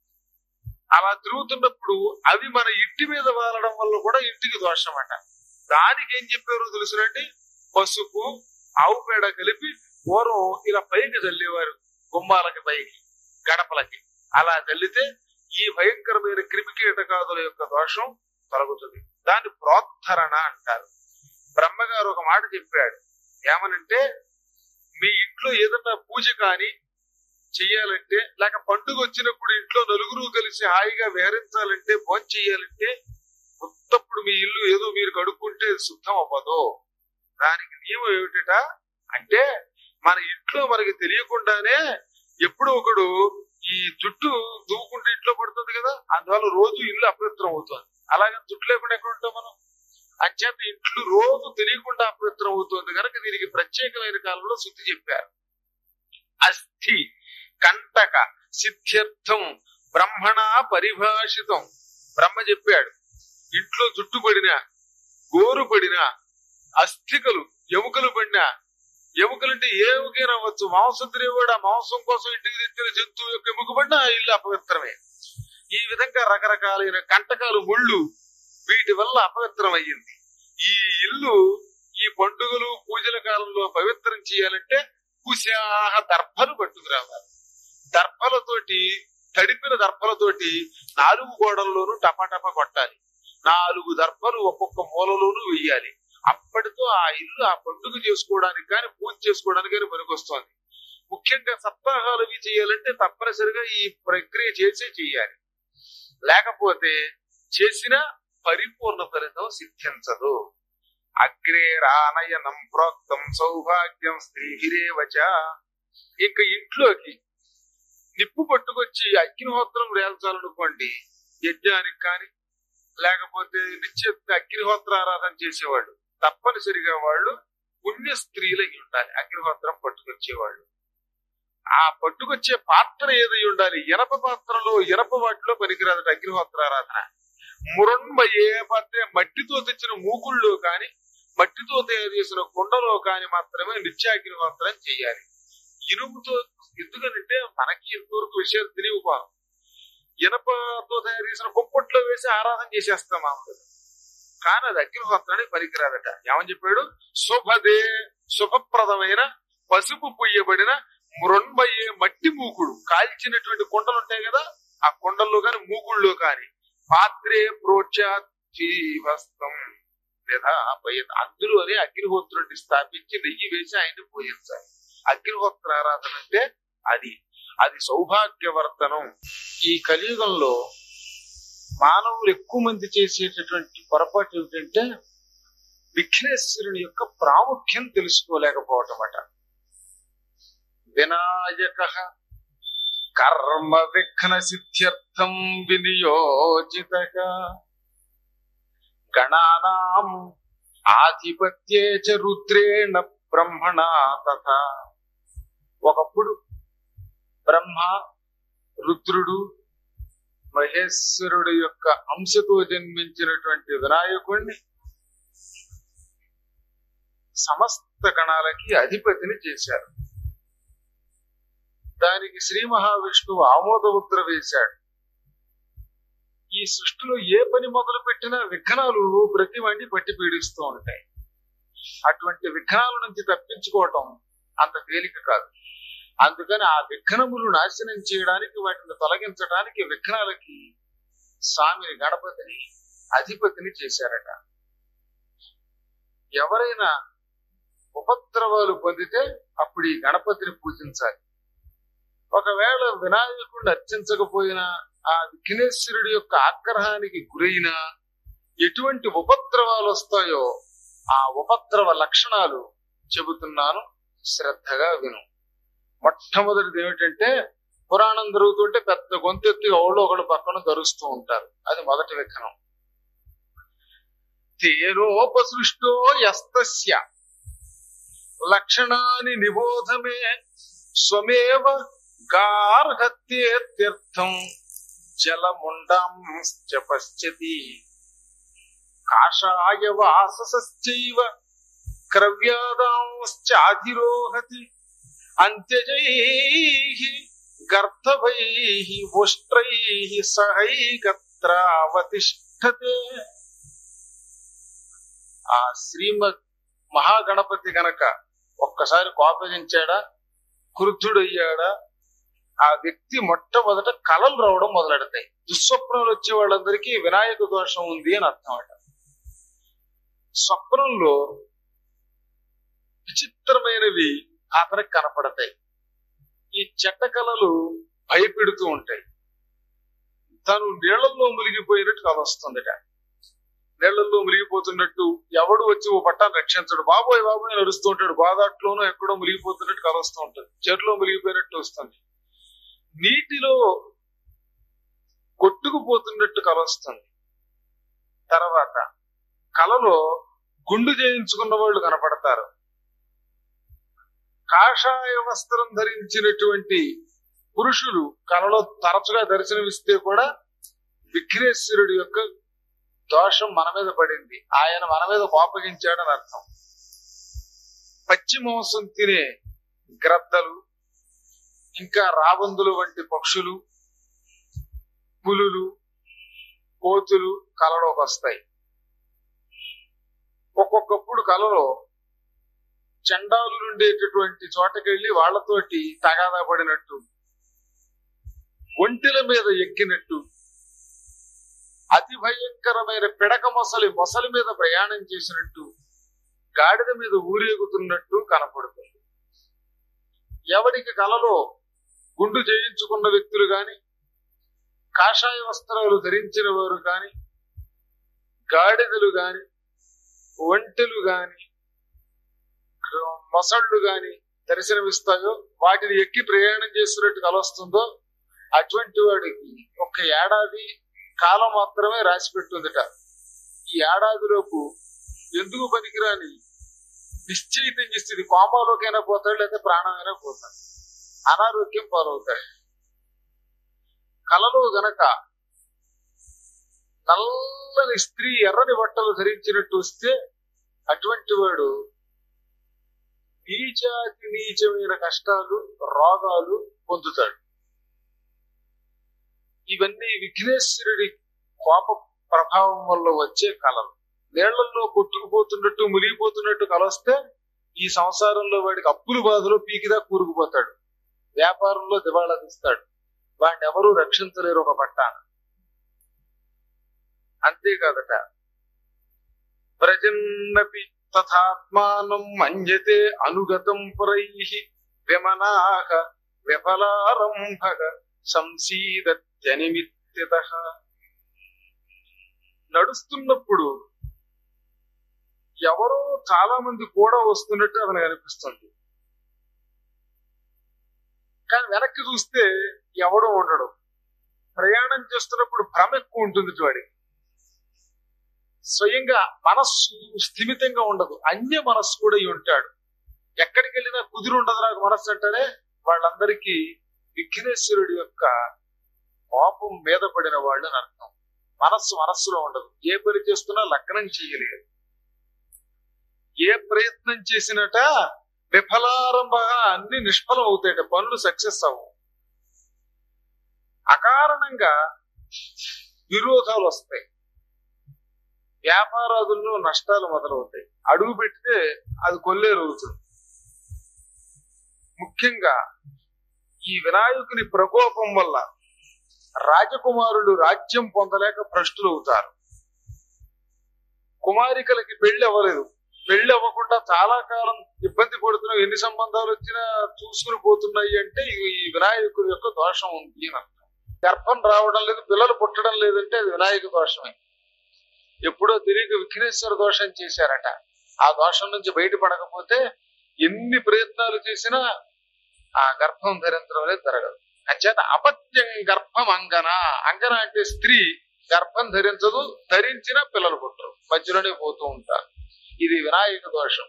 B: అలా తిరుగుతున్నప్పుడు అవి మన ఇంటి మీద వాలడం వల్ల కూడా ఇంటికి దోషం అంట. దానికి ఏం చెప్పారో తెలుసునండి, పసుపు, ఆవు పేడ కలిపి పూర్వం ఇలా పైకి చల్లేవారు, గుమ్మాలకి, పైకి, గడపలకి. అలా చల్లితే ఈ భయంకరమైన క్రిమి కీటకాదుల యొక్క దోషం తొలగుతుంది. దాన్ని ప్రోత్తరణ అంటారు. బ్రహ్మగారు ఒక మాట చెప్పాడు, ఏమనంటే, మీ ఇంట్లో ఏదన్నా పూజ కాని చెయ్యాలంటే, లేక పండుగ వచ్చినప్పుడు ఇంట్లో నలుగురు కలిసి హాయిగా విహరించాలంటే, భోజనం చెయ్యాలంటే, మొత్తప్పుడు మీ ఇల్లు ఏదో మీరు కడుక్కుంటే శుద్ధం అవ్వదు. దానికి నియమం ఏమిటట అంటే, మన ఇంట్లో మనకి తెలియకుండానే ఎప్పుడు ఒకడు ఈ జుట్టు దూకుంటే ఇంట్లో పడుతుంది కదా, అందువల్ల రోజు ఇల్లు అపవిత్రం అవుతుంది. అలాగే జుట్టు లేకుండా ఎక్కడ ఉంటాం మనం? అంచేత ఇంట్లో రోజు తెలియకుండా అపవిత్రం అవుతుంది కనుక దీనికి ప్రత్యేకమైన కాలంలో శుద్ధి చెప్పారు. అస్థి కంటక సిద్ధ్యర్థం బ్రహ్మణ పరిభాషితం. బ్రహ్మ చెప్పాడు, ఇంట్లో జుట్టు పడినా, గోరు పడినా, అస్థికలు, ఎముకలు పడినా, ఎముకలంటే ఏ ఎముకైనా అవ్వచ్చు, మాంసం తినేవాడు ఆ మాంసం కోసం ఇంటికి తెచ్చిన జంతువు యొక్క ఎముక పడినా ఆ ఇల్లు అపవిత్రమే. ఈ విధంగా రకరకాలైన కంటకాలు, ముళ్ళు, వీటి వల్ల అపవిత్రం అయ్యింది. ఈ ఇల్లు ఈ పండుగలు, పూజల కాలంలో పవిత్రం చేయాలంటే కుశాహ దర్భలు పట్టుకురావాలి. దర్భలతోటి, తడిపిన దర్భలతోటి 4 గోడల్లోనూ టపాటప కొట్టాలి. 4 దర్భలు ఒక్కొక్క మూలలోనూ వెయ్యాలి. అప్పటితో ఆ ఇల్లు ఆ పండుగ చేసుకోవడానికి కానీ, పూజ చేసుకోవడానికి కానీ పనికొస్తోంది. ముఖ్యంగా సప్తాహాలు ఇవి చేయాలంటే తప్పనిసరిగా ఈ ప్రక్రియ చేసే చెయ్యాలి. లేకపోతే చేసిన పరిపూర్ణ ఫలితం సిద్ధించదు. అగ్రే రానయనం ప్రోక్తం సౌభాగ్యం స్త్రీహిరేవచ. ఇంకా ఇంట్లోకి నిప్పు పట్టుకొచ్చి అగ్నిహోత్రం రేల్చాలనుకోండి, యజ్ఞానికి కానీ లేకపోతే నిత్య అగ్నిహోత్ర ఆరాధన చేసేవాళ్ళు తప్పనిసరిగా వాళ్ళు పుణ్య స్త్రీలై ఉండాలి. అగ్నిహోత్రం పట్టుకొచ్చేవాళ్ళు ఆ పట్టుకొచ్చే పాత్ర ఏదై ఉండాలి, ఇనప పాత్రలో, ఇనప వాటిలో పనికిరాదట అగ్నిహోత్ర ఆరాధన. మురణ్మయే పాత్ర, మట్టితో తెచ్చిన మూకుళ్ళలో కాని, మట్టితో తయారు చేసిన కుండలో కాని మాత్రమే నిత్యాగ్నిహోత్రం చేయాలి. ఇనుముతో, ఎందుకంటే మనకి ఎంతవరకు విషయాలు తెలియకపోను, ఇనపతో తయారు చేసిన కుంపట్లో వేసి ఆరాధన చేసేస్తాం మామూలుగా. కానీ అది అగ్నిహోత్రానికి పనికిరాదట. ఏమని చెప్పాడు? శుభదే, శుభప్రదమైన పసుపు పుయ్యబడిన మృణ్మయే, మట్టి మూకుడు, కాల్చినటువంటి కుండలు ఉంటాయి కదా, ఆ కుండల్లో కాని మూకుళ్ళలో కాని, పాత్రే ప్రోక్షాత్వం, వ్యధాపయత్. అందులోనే అగ్నిహోత్రుడిని స్థాపించి నెయ్యి వేసి ఆయన్ని పూజించాలి. అగ్నిహోత్ర ఆరాధన అంటే అది అది సౌభాగ్యవర్తనం. ఈ కలియుగంలో మానవులు ఎక్కువ మంది చేసేటటువంటి పొరపాటు ఏమిటంటే విఘ్నేశ్వరుని యొక్క ప్రాముఖ్యం తెలుసుకోలేకపోవటం అట. వినాయక కర్మ విఘ్న సిద్ధ్యర్థం వినియోజితగా గణానాం ఆధిపత్యే చ రుద్రేణ బ్రహ్మణా తథా. ఒకప్పుడు బ్రహ్మ, రుద్రుడు, మహేశ్వరుడు యొక్క అంశతో జన్మించినటువంటి వినాయకుడిని సమస్త గణాలకి అధిపతిని చేశారు. దానికి శ్రీ మహావిష్ణువు ఆమోద ముద్ర వేశాడు. ఈ సృష్టిలో ఏ పని మొదలు పెట్టినా విఘ్నాలు ప్రతి వాడిని పట్టి పీడిస్తూ ఉంటాయి. అటువంటి విఘ్నాల నుంచి తప్పించుకోవటం అంత తేలిక కాదు. అందుకని ఆ విఘ్నములు నాశనం చేయడానికి, వాటిని తొలగించడానికి విఘ్నాలకి స్వామిని గణపతిని అధిపతిని చేశారట. ఎవరైనా ఉపద్రవాలు పొందితే అప్పుడు ఈ గణపతిని పూజించాలి. ఒకవేళ వినాయకుడిని అర్చించకపోయినా ఆ విఘ్నేశ్వరుడి యొక్క ఆగ్రహానికి గురైనా ఎటువంటి ఉపద్రవాలు వస్తాయో ఆ ఉపద్రవ లక్షణాలు చెబుతున్నాను, శ్రద్ధగా విను. మొట్టమొదటిది ఏమిటంటే, పురాణం జరుగుతుంటే పెద్ద గొంతెత్తి ఎవడో ఒకడు పక్కన ధరుస్తూ ఉంటారు. అది మొదటి విఘ్నం. తేనోపసృష్టో యస్తస్య లక్షణాని నిబోధమే స్వమేవ గార్హత్యేత్యర్థం జలముండాంశ్చ పశ్యతి కాషాయ వాససశ్చైవ క్రవ్యాదాంశ్చాధిరోహతి అంత్యజైః గర్ధభైః ఉష్ట్రైః సహైకత్రావతిష్ఠతే. ఆ శ్రీమద్ మహాగణపతి గనక ఒక్కసారి కోపగించాడా, క్రుద్ధుడయ్యాడా, ఆ వ్యక్తి మొట్టమొదట కలలు రావడం మొదలెడతాయి. దుస్వప్నాలు వచ్చే వాళ్ళందరికీ వినాయక దోషం ఉంది అని అర్థం అట. స్వప్నంలో విచిత్రమైనవి అతనికి కనపడతాయి. ఈ చెడ్డ కళలు భయపెడుతూ ఉంటాయి. తను నీళ్లలో మునిగిపోయినట్టు కల వస్తుందట. నీళ్లలో మునిగిపోతున్నట్టు ఎవడు వచ్చి ఓ పట్టాన్ని రక్షించడు. బాబోయ్ బాబోయ్ నడుస్తూ ఉంటాడు. గోదాట్లోనూ ఎక్కడో మునిగిపోతున్నట్టు కల వస్తూ ఉంటుంది. చెరులో మునిగిపోయినట్టు వస్తుంది. నీటిలో కొట్టుకుపోతున్నట్టు కల వస్తుంది. తర్వాత కలలో గుండు చేయించుకున్న వాళ్ళు కనపడతారు. కాషాయ వస్త్రం ధరించినటువంటి పురుషులు కలలో తరచుగా దర్శనమిస్తే కూడా విఘ్నేశ్వరుడి యొక్క దోషం మన మీద పడింది, ఆయన మన మీద కోపగించాడని అర్థం. పచ్చి మాంసం తినే గ్రద్దలు, ఇంకా రాబందులు వంటి పక్షులు, పులులు, కోతులు కలలోకి వస్తాయి. ఒక్కొక్కప్పుడు కలలో చండాలు ఉండేటటువంటి చోటకెళ్లి వాళ్లతోటి తగాదా పడినట్టు, ఒంటెల మీద ఎక్కినట్టు, అతి భయంకరమైన పిడక మొసలి మీద ప్రయాణం చేసినట్టు, గాడిద మీద ఊరేగుతున్నట్టు కనపడుతుంది. ఎవరికి కలలో గుండు చేయించుకున్న వ్యక్తులు గాని, కాషాయ వస్త్రాలు ధరించిన వారు గాని, గాడిదలు గాని, ఒంటెలు గాని, మొసళ్ళు గాని దర్శనమిస్తాయో, వాటిని ఎక్కి ప్రయాణం చేస్తున్నట్టు కలొస్తుందో అటువంటి వాడికి ఒక ఏడాది కాలం మాత్రమే రాసి పెట్టుందట. ఈ ఏడాదిలోపు ఎందుకు పనికిరాని నిశ్చయితం స్థితి, కోమాలోకైనా పోతాడు, లేదా ప్రాణమైనా పోతాడు, అనారోగ్యం పాలవుతాడు. కలలో గనక నల్లని స్త్రీ ఎర్రని బట్టలు ధరించినట్టు వస్తే అటువంటి వాడు నీచాతి నీచమైన కష్టాలు, రోగాలు పొందుతాడు. ఇవన్నీ విఘ్నేశ్వరుడి కోప ప్రభావం వల్ల వచ్చే కళలు. నీళ్లలో కొట్టుకుపోతున్నట్టు, మునిగిపోతున్నట్టు కలొస్తే ఈ సంసారంలో వాడికి అప్పులు బాధలో పీకిదా కూరుకుపోతాడు, వ్యాపారంలో దివాళా తీస్తాడు, వాడిని ఎవరూ రక్షించలేరు ఒక పట్టాన. అంతేకాదట, వ్రజన్నపి తథాత్మానం మన్యతే అనుగతం పురైః విమనాః విఫలారంభః సంసీదత్యనిమిత్తితః. నడుస్తున్నప్పుడు ఎవరో చాలా మంది కూడా వస్తున్నట్టు అతనికి అనిపిస్తుంది. కానీ వెనక్కి చూస్తే ఎవడో ఉండడు. ప్రయాణం చేస్తున్నప్పుడు భ్రమ ఎక్కువ ఉంటుంది వాడికి. స్వయంగా మనస్సు స్థిమితంగా ఉండదు, అన్య మనస్సు కూడా అయి ఉంటాడు. ఎక్కడికి వెళ్ళినా కుదిరి ఉండదు నాకు మనస్సు అంటేనే వాళ్ళందరికీ విఘ్నేశ్వరుడి యొక్క కోపం మీద పడిన వాళ్ళు అని అర్థం. మనస్సులో ఉండదు. ఏ పని చేస్తున్నా లగ్నం చేయలేదు. ఏ ప్రయత్నం చేసినట విఫలారంభంగా అన్ని నిష్ఫలం అవుతాయట, పనులు సక్సెస్ అవ్వవు. అకారణంగా విరోధాలు వస్తాయి, వ్యాపారాదుల్లో నష్టాలు మొదలవుతాయి. అడుగు పెడితే అది కొల్లేరవుతుంది. ముఖ్యంగా ఈ వినాయకుని ప్రకోపం వల్ల రాజకుమారులు రాజ్యం పొందలేక భ్రష్టులు అవుతారు. కుమారికలకి పెళ్లి అవ్వలేదు. పెళ్లి అవ్వకుండా చాలా కాలం ఇబ్బంది పడుతున్నావు, ఎన్ని సంబంధాలు వచ్చినా చూసుకుని పోతున్నాయి అంటే ఈ వినాయకుడి యొక్క దోషం ఉంది అని అర్థం. గర్భం రావడం లేదు, పిల్లలు పుట్టడం లేదంటే అది వినాయక దోషమే. ఎప్పుడో తెలియక విఘ్నేశ్వర దోషం చేశారట. ఆ దోషం నుంచి బయటపడకపోతే ఎన్ని ప్రయత్నాలు చేసినా ఆ గర్భం ధరించడం అనేది జరగదు. అంచేత అపత్యం గర్భం అంగన. అంగన అంటే స్త్రీ గర్భం ధరించదు, ధరించిన పిల్లలు పుట్టరు, మధ్యలోనే పోతూ ఉంటారు. ఇది వినాయక దోషం.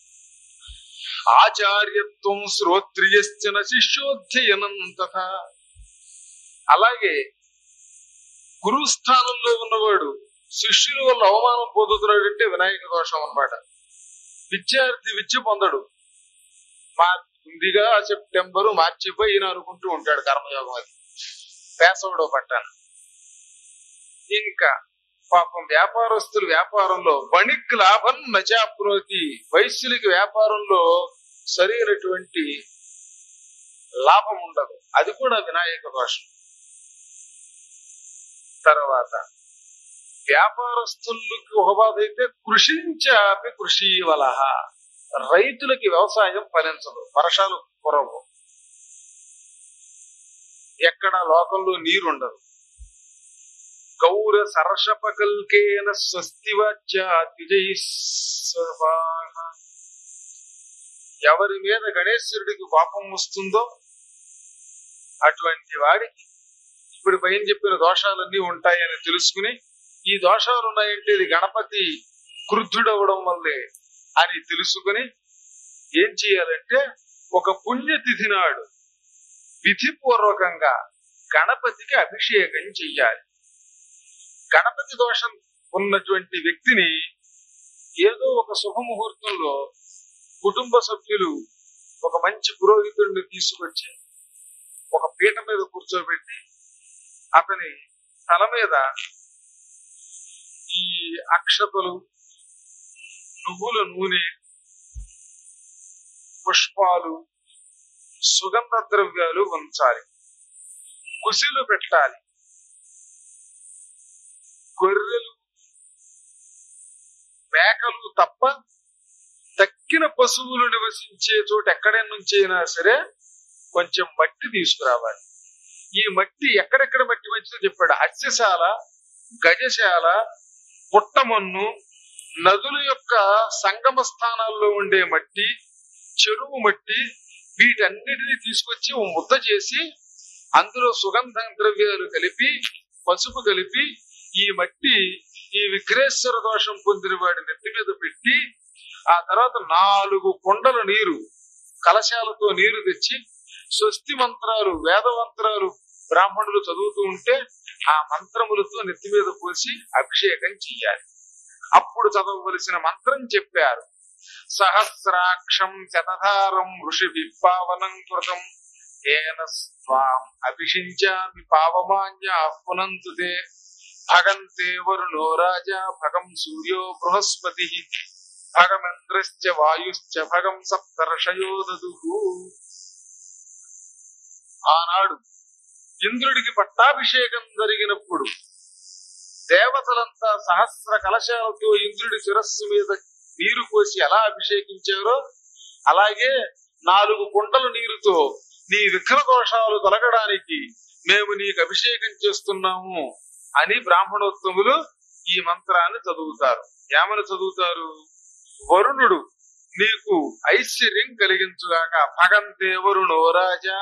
B: ఆచార్యత్వం శ్రోత్రియశ్చన శిష్యోధ్యయనం తథా. అలాగే గురుస్థానంలో ఉన్నవాడు శిష్యుల వల్ల అవమానం పొందుతున్నాడు అంటే వినాయక దోషం అన్నమాట. విద్యార్థి విద్య పొందడు, ఉందిగా సెప్టెంబరు మార్చిపోయిన అనుకుంటూ ఉంటాడు. కర్మయోగం అది పేసవడో పట్టాను. ఇంకా పాపం వ్యాపారస్తులు వ్యాపారంలో వణిక్ లాభం నచాప్నోతి. వైశ్యులకి వ్యాపారంలో సరైనటువంటి లాభం ఉండదు, అది కూడా వినాయక దోషం. తర్వాత వ్యాపారస్తులకి ఒక బాధ అయితే కృషించాపి కృషీవలహ. రైతులకి వ్యవసాయం ఫలించదు, వర్షాలు కురవు, ఎక్కడ లోకంలో నీరుండదు. గౌర సర్షపకల్కేన స్వస్తివాచ్యాతిజైస్వ. ఎవరి మీద గణేశ్వరుడికి కోపం వస్తుందో అటువంటి వాడికి ఇప్పుడు పైన చెప్పిన దోషాలన్నీ ఉంటాయని తెలుసుకుని, ఈ దోషాలు ఉన్నాయంటే ఇది గణపతి క్రుద్ధుడవడం వల్లే అని తెలుసుకుని ఏం చేయాలంటే ఒక పుణ్యతిథి నాడు విధిపూర్వకంగా గణపతికి అభిషేకం చెయ్యాలి. గణపతి దోషం ఉన్నటువంటి వ్యక్తిని ఏదో ఒక శుభముహూర్తంలో కుటుంబ సభ్యులు ఒక మంచి పురోహితుడిని తీసుకొచ్చి ఒక పీట మీద కూర్చోబెట్టి అతని తల మీద ఈ అక్షతలు, నువ్వుల నూనె, పుష్పాలు, సుగంధ ద్రవ్యాలు ఉంచాలి. కుశలు పెట్టాలి. గొర్రెలు, మేకలు తప్ప తక్కిన పశువులు నివసించే చోట ఎక్కడి నుంచి అయినా సరే కొంచెం మట్టి తీసుకురావాలి. ఈ మట్టి ఎక్కడెక్కడ మట్టి మంచిదో చెప్పాడు. అస్యశాల, గజశాల, పుట్టమన్ను, నదుల యొక్క సంగమ స్థానాల్లో ఉండే మట్టి, చెరువు మట్టి, వీటన్నిటిని తీసుకొచ్చి ఓ ముద్ద చేసి అందులో సుగంధ ద్రవ్యాలు కలిపి, పసుపు కలిపి, ఈ మట్టి ఈ విఘ్నేశ్వర దోషం పొందిన వాడి నెత్తి మీద పెట్టి ఆ తర్వాత 4 కుండల నీరు, కలశాలతో నీరు తెచ్చి స్వస్తి మంత్రాలు, వేద మంత్రాలు బ్రాహ్మణులు చదువుతూ ఉంటే ఆ మంత్రములతో నెత్తి మీద పోసి అభిషేకం చెయ్యాలి. అప్పుడు చదవవలసిన మంత్రం చెప్పారు. సహస్రాక్షం శతధారం ఋషి విపావనం కృతం ఏన స్వాం అభిషించామి పావమాన్య పునంతుతే భగంతే వరుణో రాజా భగం సూర్యో బృహస్పతి భగమంత్రశ్చ వాయుశ్చ భగం సప్తర్షయో దదుః. ఆనాడు ఇంద్రుడికి పట్టాభిషేకం జరిగినప్పుడు దేవతలంతా సహస్ర కలశాలతో ఇంద్రుడి శిరస్సు మీద నీరు పోసి ఎలా అభిషేకించారో అలాగే 4 కుండల నీరుతో నీ విఘ్న దోషాలు తొలగడానికి మేము నీకు అభిషేకం చేస్తున్నాము అని బ్రాహ్మణోత్తములు ఈ మంత్రాన్ని చదువుతారు. ఏమని చదువుతారు? వరుణుడు నీకు ఐశ్వర్యం కలిగించుగాక. భగంతే వరుణో రాజా,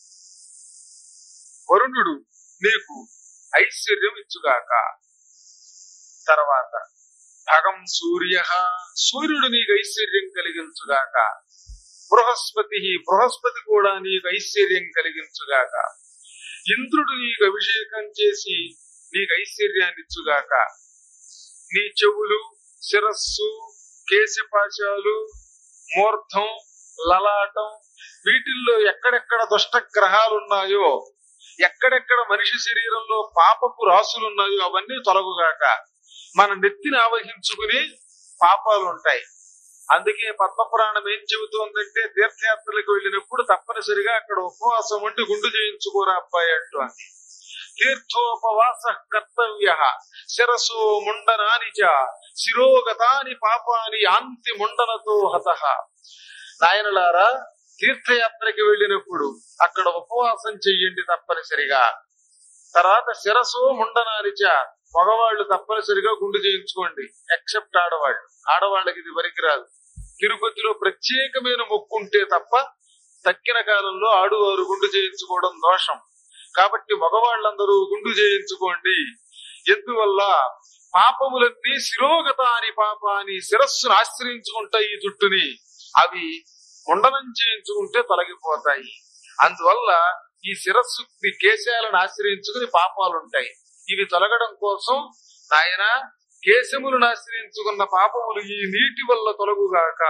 B: వరుణుడు నీకు ఐశ్వర్యం ఇచ్చుగాక. తర్వాత భగం సూర్య, సూర్యుడు నీకు ఐశ్వర్యం కలిగించుగాక. బృహస్పతి, బృహస్పతి కూడా నీకు ఐశ్వర్యం కలిగించుగాక. ఇంద్రుడు నీకు అభిషేకం చేసి నీకు ఐశ్వర్యాన్ని ఇచ్చుగాక. నీ చెవులు, శిరస్సు, కేశపాశాలు, మూర్ధం, లలాటం, వీటిల్లో ఎక్కడెక్కడ దుష్ట గ్రహాలున్నాయో, ఎక్కడెక్కడ మనిషి శరీరంలో పాపపు రాసులున్నాయో అవన్నీ తొలగుగాక. మన నెత్తిని ఆవహించుకుని పాపాలు ఉంటాయి. అందుకే పద్మపురాణం ఏం చెబుతోందంటే తీర్థయాత్రలకు వెళ్ళినప్పుడు తప్పనిసరిగా అక్కడ ఉపవాసం ఉండి గుండు చేయించుకోరా అబ్బాయి అంటూ అంది. తీర్థోపవాస కర్తవ్య శిరసో ముండనాని చ శిరోగతాని పాపాని యాంతి ముండనతో హతః. నాయనలారా, తీర్థయాత్రకి వెళ్ళినప్పుడు అక్కడ ఉపవాసం చెయ్యండి తప్పనిసరిగా. తర్వాత శిరసో ముండనాని చ, మగవాళ్ళు తప్పనిసరిగా గుండు చేయించుకోండి, ఎక్సెప్ట్ ఆడవాళ్ళు. ఆడవాళ్ళకి ఇది పనికిరాదు. తిరుపతిలో ప్రత్యేకమైన మొక్కు ఉంటే తప్ప తక్కిన కాలంలో ఆడువారు గుండు చేయించుకోవడం దోషం. కాబట్టి మగవాళ్ళందరూ గుండు చేయించుకోండి. ఎందువల్ల పాపములన్నీ శిరోగతాని పాపాని, శిరస్సును ఆశ్రయించుకుంటాయి ఈ జుట్టుని, అవి ముండనం చేయించుకుంటే తొలగిపోతాయి. అందువల్ల ఈ శిరస్సు కేశాలను ఆశ్రయించుకుని పాపాలుంటాయి. ఇవి తొలగడం కోసం నాయన కేశములను ఆశ్రయించుకున్న పాపములు ఈ నీటి వల్ల తొలగుగాక.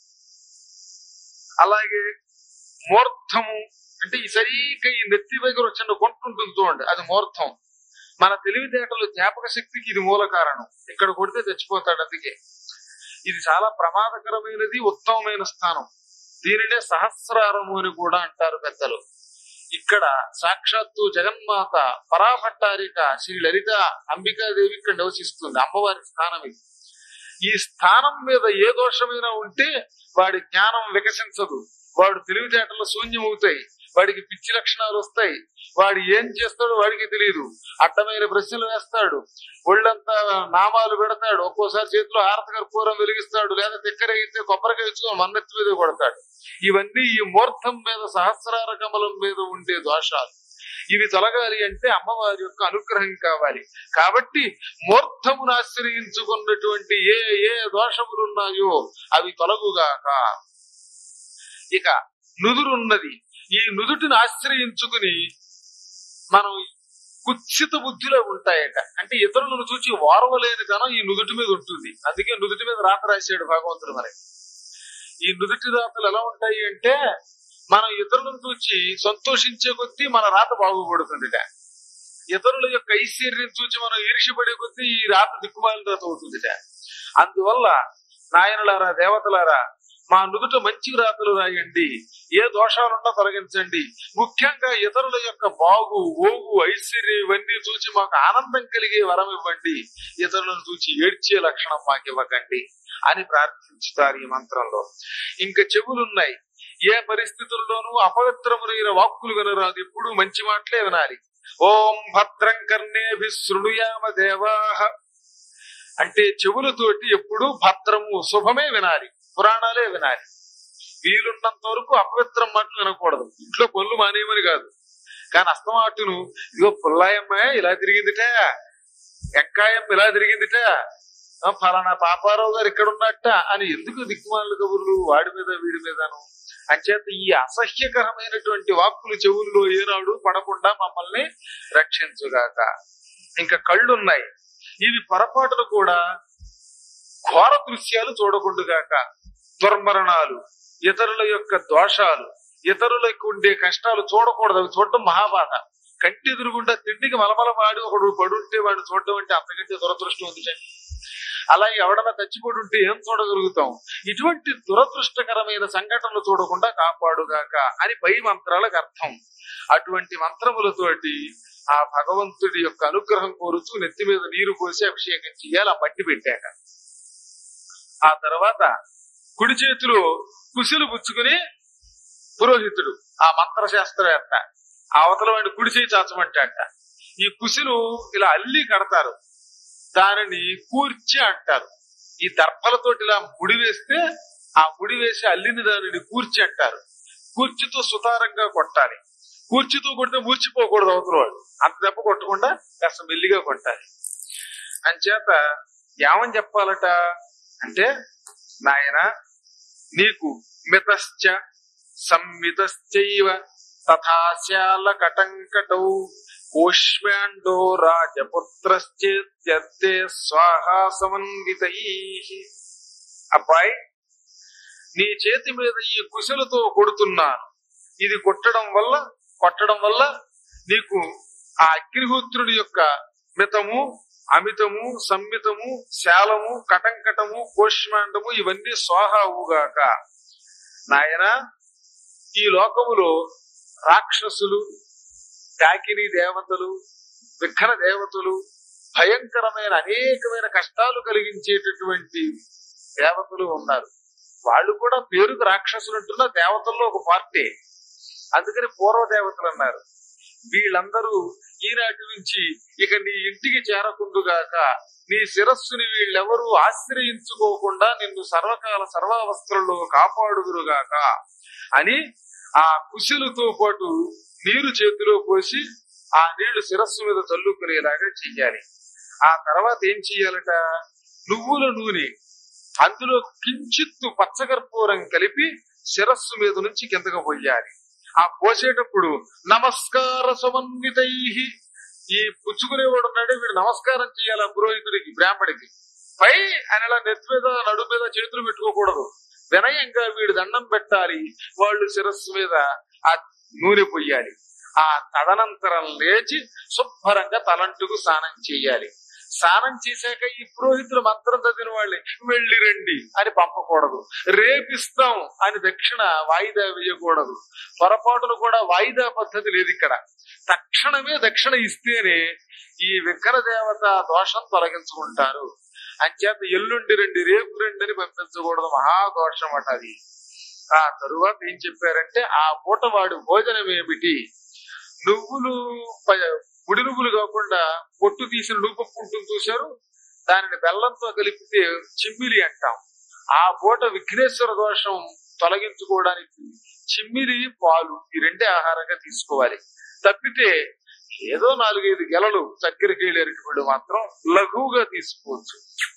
B: అలాగే మూర్ధము అంటే ఈ సరిగ్గా ఈ నెత్తి దగ్గర వచ్చిన గుంట ఉంటుంది చూడండి, అది మూర్ధం. మన తెలివితేటలు జ్ఞాపక శక్తికి ఇది మూల కారణం. ఇక్కడ కొడితే చచ్చిపోతాడు. అందుకే ఇది చాలా ప్రమాదకరమైనది, ఉత్తమమైన స్థానం. దీనినే సహస్రారము అని కూడా అంటారు పెద్దలు. ఇక్కడ సాక్షాత్తు జగన్మాత పరాభట్టారిక శ్రీ లలిత అంబికాదేవి ఇక్కడ నివసిస్తుంది. అమ్మవారి స్థానం ఇది. ఈ స్థానం మీద ఏ దోషమైనా ఉంటే వాడి జ్ఞానం వికసించదు, వాడు తెలివితేటలు శూన్యమవుతాయి, వాడికి పిచ్చి లక్షణాలు వస్తాయి, వాడు ఏం చేస్తాడో వాడికి తెలియదు, అడ్డమైన ప్రశ్నలు వేస్తాడు, ఒళ్ళంతా నామాలు పెడతాడు, ఒక్కోసారి చేతిలో హారత కర్పూరం వెలిగిస్తాడు, లేదా తిక్కరైతే కొబ్బరికాయ ఇచ్చుకొని మన్నెత్తి మీద కొడతాడు. ఇవన్నీ ఈ మూర్ధం మీద, సహస్రార కమలం మీద ఉండే దోషాలు. ఇవి తొలగాలి అంటే అమ్మవారి యొక్క అనుగ్రహం కావాలి. కాబట్టి మూర్ధమును ఆశ్రయించుకున్నటువంటి ఏ ఏ దోషములున్నాయో అవి తొలగుగాక. ఇక నుదురున్నది, ఈ నుదుటిని ఆశ్రయించుకుని మనం కుత్సిత బుద్ధిలో ఉంటాయట. అంటే ఇతరులను చూచి ఓర్వలేని తనం ఈ నుదుటి మీద ఉంటుంది. అందుకే నుదుటి మీద రాత రాశాడు భగవంతుడు మనకి. ఈ నుదుటి రాతలు ఎలా ఉంటాయి అంటే, మనం ఇతరులను చూచి సంతోషించే కొద్దీ మన రాత బాగుపడుతుందిట. ఇతరుల యొక్క ఐశ్వర్యం చూచి మనం ఈర్ష్యపడే కొద్దీ ఈ రాత దిక్కుమాలిన రాత అవుతుందిట. అందువల్ల నాయనలారా, దేవతలారా, మా నుదుట మంచి రాతలు రాయండి, ఏ దోషాలున్నా తొలగించండి. ముఖ్యంగా ఇతరుల యొక్క బాగు, ఓగు, ఐశ్వర్యం ఇవన్నీ చూచి మాకు ఆనందం కలిగే వరం ఇవ్వండి, ఇతరులను చూచి ఏడ్చే లక్షణం మాకు ఇవ్వకండి అని ప్రార్థించుతారు ఈ మంత్రంలో. ఇంకా చెవులున్నాయి, ఏ పరిస్థితుల్లోనూ అపవిత్రములైన వాక్కులు వినరాదు, ఎప్పుడు మంచి మాటలే వినాలి. ఓం భద్రం కర్ణేభి శృణుయామ దేవాహ అంటే చెవులతోటి ఎప్పుడు భద్రము, శుభమే వినాలి, పురాణాలే వినాలి. వీలున్నంత వరకు అపవిత్రం మాటలు వినకూడదు. ఇంట్లో పనులు మానేయమని కాదు, కానీ అస్తమాటును ఇదిగో పుల్లాయమ్మ ఇలా తిరిగిందిట, ఎక్కాయమ్మ ఇలా తిరిగిందిట, ఫలానా పాపారావు గారు ఇక్కడ ఉన్నట్ట అని ఎందుకు దిక్కుమాల కబుర్లు వాడి మీద వీడి మీదను. అంచేత ఈ అసహ్యకరమైనటువంటి వాక్కులు చెవుల్లో ఏనాడు పడకుండా మమ్మల్ని రక్షించుగాక. ఇంకా కళ్ళున్నాయి, ఇవి పొరపాటును కూడా ఘోర దృశ్యాలు చూడకుండుగాక. దుర్మరణాలు, ఇతరుల యొక్క దోషాలు, ఇతరులకు ఉండే కష్టాలు చూడకూడదు. అవి చూడటం మహాబాధ. కంటి ఎదురుగుండా తిండికి మలమలమాడి ఒకడు పడుంటే వాడిని చూడటం అంటే అంతకంటే దురదృష్టం ఉంది. అలాగే ఎవడన్నా చచ్చిపోయి ఉంటే ఏం చూడగలుగుతాం? ఇటువంటి దురదృష్టకరమైన సంఘటనలు చూడకుండా కాపాడుగాక అని పై మంత్రాలకు అర్థం. అటువంటి మంత్రములతోటి ఆ భగవంతుడి యొక్క అనుగ్రహం కోరుతూ నెత్తి మీద నీరు పోసి అభిషేకం చెయ్యాలి. ఆ మట్టి పెట్టాక ఆ తర్వాత కుడి చేతిలో కుశలు పుచ్చుకుని పురోహితుడు ఆ మంత్రశాస్త్రవేత్త ఆ అవతల వాడిని కుడి చేయి చాచమంటాట. ఈ కుశలు ఇలా అల్లి కడతారు, దానిని కూర్చి అంటారు. ఈ దర్భలతోటి ఇలా ముడి వేస్తే ఆ ముడి వేసి అల్లిన దానిని కూర్చి అంటారు. కూర్చితో సుతారంగా కొట్టాలి. కూర్చితో కొడితే మూర్చిపోకూడదు అవతల వాడు, అంత దెబ్బ కొట్టకుండా కాస్త మెల్లిగా కొట్టాలి. అంచేత ఏమని చెప్పాలట అంటే, నాయన నీకు మితశ్చ సంమితశ్చైవ తథాశాల కటంకటౌ కోష్మాండో రాజపుత్రశ్చేత్యర్థే స్వాహా సమన్వితై. అబ్బాయి, నీ చేతి మీద ఈ కుశలతో కొడుతున్నాను. ఇది కొట్టడం వల్ల నీకు ఆ అగ్నిహోత్రుడి యొక్క మితము, అమితము, సంమితము, శాలము, కటంకటము, కోష్మాండము ఇవన్నీ స్వాహావుగాక. నాయన, ఈ లోకములో రాక్షసులు, కాకిని దేవతలు, విఘ్న దేవతలు, భయంకరమైన అనేకమైన కష్టాలు కలిగించేటటువంటి దేవతలు ఉన్నారు. వాళ్ళు కూడా పేరుకు రాక్షసులు అంటున్న దేవతల్లో ఒక పార్టీ, అందుకని పూర్వ దేవతలు అన్నారు. వీళ్ళందరూ ఈనాటి నుంచి ఇక నీ ఇంటికి చేరకుండుగాక, నీ శిరస్సుని వీళ్ళెవరూ ఆశ్రయించుకోకుండా నిన్ను సర్వకాల సర్వావస్థలలో కాపాడుదురుగాక అని ఆ కుశలతో పాటు నీరు చేతిలో పోసి ఆ నీళ్లు శిరస్సు మీద చల్లుకునేలాగా చెయ్యాలి. ఆ తర్వాత ఏం చెయ్యాలట, నువ్వుల నూనె అందులో కించిత్తు పచ్చకర్పూరం కలిపి శిరస్సు మీద నుంచి కిందకు పోయాలి. ఆ పోసేటప్పుడు నమస్కార సమన్వితై, ఈ పుచ్చుకునేవాడు ఉన్నాడు, వీడు నమస్కారం చేయాలి ఆ పురోహితుడికి, బ్రాహ్మడికి. పై అనేలా నెత్తి మీద నడు మీద చేతులు పెట్టుకోకూడదు, వినయంగా వీడు దండం పెట్టాలి. వాళ్ళు శిరస్సు మీద ఆ నూనె పొయ్యాలి. ఆ తదనంతరం లేచి శుభ్రంగా తలంటుకు స్నానం చేయాలి. స్నానం చేశాక ఈ పురోహితులు మంత్రం చదివిన వాళ్ళని వెళ్ళి రండి అని పంపకూడదు, రేపిస్తాం అని దక్షిణ వాయిదా వేయకూడదు. పొరపాటును కూడా వాయిదా పద్ధతి లేదు ఇక్కడ. తక్షణమే దక్షిణ ఇస్తేనే ఈ విఘ్న దేవత దోషం తొలగించుకుంటారు. అంచేత ఎల్లుండి రండి, రేపు రండి అని పంపించకూడదు, మహాదోషం అట అది. ఆ తరువాత ఏం చెప్పారంటే, ఆ పూట వాడు భోజనం ఏమిటి, నువ్వులు ముడి నువ్వులు కాకుండా పొట్టు తీసిన నూపప్పు ఉంటుంది చూశారు, దానిని బెల్లంతో కలిపితే చిమ్మిలి అంటాం. ఆ పూట విఘ్నేశ్వర దోషం తొలగించుకోవడానికి చిమ్మిలి, పాలు ఈ రెండే ఆహారంగా తీసుకోవాలి. తప్పితే ఏదో 4-5 గెలలు చక్కెరకి వెళ్ళేటువంటి మాత్రం లఘువుగా తీసుకోవచ్చు.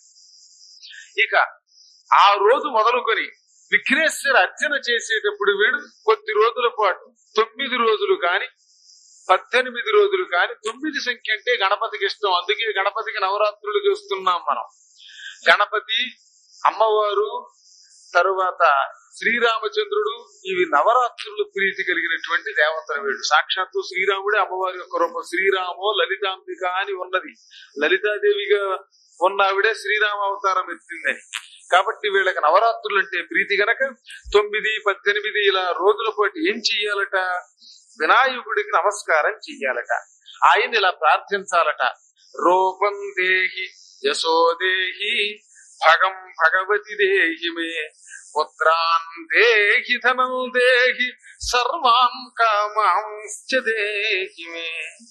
B: ఇక ఆ రోజు మొదలుకొని విఘ్నేశ్వర అర్చన చేసేటప్పుడు వీడు కొద్ది రోజుల పాటు 9 రోజులు కాని 18 రోజులు కాని, 9 సంఖ్య అంటే గణపతికి ఇష్టం, అందుకే గణపతికి నవరాత్రులు చేస్తున్నాం మనం. గణపతి, అమ్మవారు, తరువాత శ్రీరామచంద్రుడు, ఇవి నవరాత్రులు ప్రీతి కలిగినటువంటి దేవతలు వీళ్ళు. సాక్షాత్తు శ్రీరాముడే అమ్మవారి యొక్క రూపం. శ్రీరామో లలితాంబిక అని ఉన్నది, లలితాదేవిగా ఉన్నావిడే శ్రీరామ అవతారం ఎత్తిందని. కాబట్టి వీళ్ళకి నవరాత్రులు అంటే ప్రీతి గనక 9, 18 ఇలా రోజుల పాటు ఏం చెయ్యాలట, వినాయకుడికి నమస్కారం చెయ్యాలట. ఆయన ఇలా ప్రార్థించాలట, రూపం దేహి యశో దేహి భగం భగవతి దేహి మే పుత్రాన్ దేహి ధనం దేహి సర్వాన్ కామాంశ్చ దేహి మే.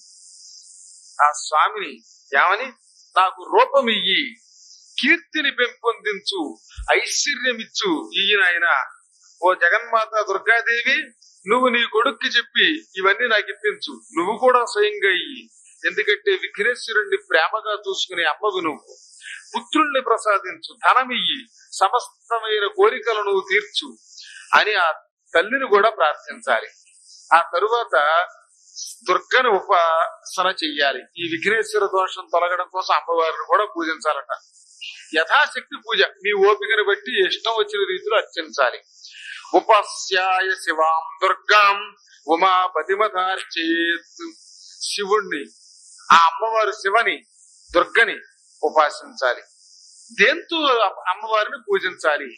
B: ఆ స్వామిని ఏమని, నాకు రూపమియ్యి, కీర్తిని పెంపొందించు, ఐశ్వర్యమిచ్చు ఈయన ఆయన. ఓ జగన్మాత దుర్గాదేవి, నువ్వు నీ కొడుక్కి చెప్పి ఇవన్నీ నాకు ఇప్పించు, నువ్వు కూడా స్వయంగా ఇయ్యి. ఎందుకంటే విఘ్నేశ్వరుణ్ణి ప్రేమగా చూసుకునే అమ్మవి నువ్వు. పుత్రుణ్ణి ప్రసాదించు, ధనమియ్యి, సమస్తమైన కోరికలను తీర్చు అని ఆ తల్లిని కూడా ప్రార్థించాలి. ఆ తరువాత దుర్గని ఉపాసన చెయ్యాలి. ఈ విఘ్నేశ్వర దోషం తొలగడం కోసం అమ్మవారిని కూడా పూజించాలట. యథాశక్తి పూజ, మీ ఓపికను బట్టి ఇష్టం వచ్చిన రీతిలో అర్చించాలి. ఉపాస్యాయ శివాం దుర్గాం ఉమాపతిమతార్చేత్. శివుణ్ణి, ఆ అమ్మవారు శివని, దుర్గని ఉపాసించాలి. దేంతో అమ్మవారిని పూజించాలి,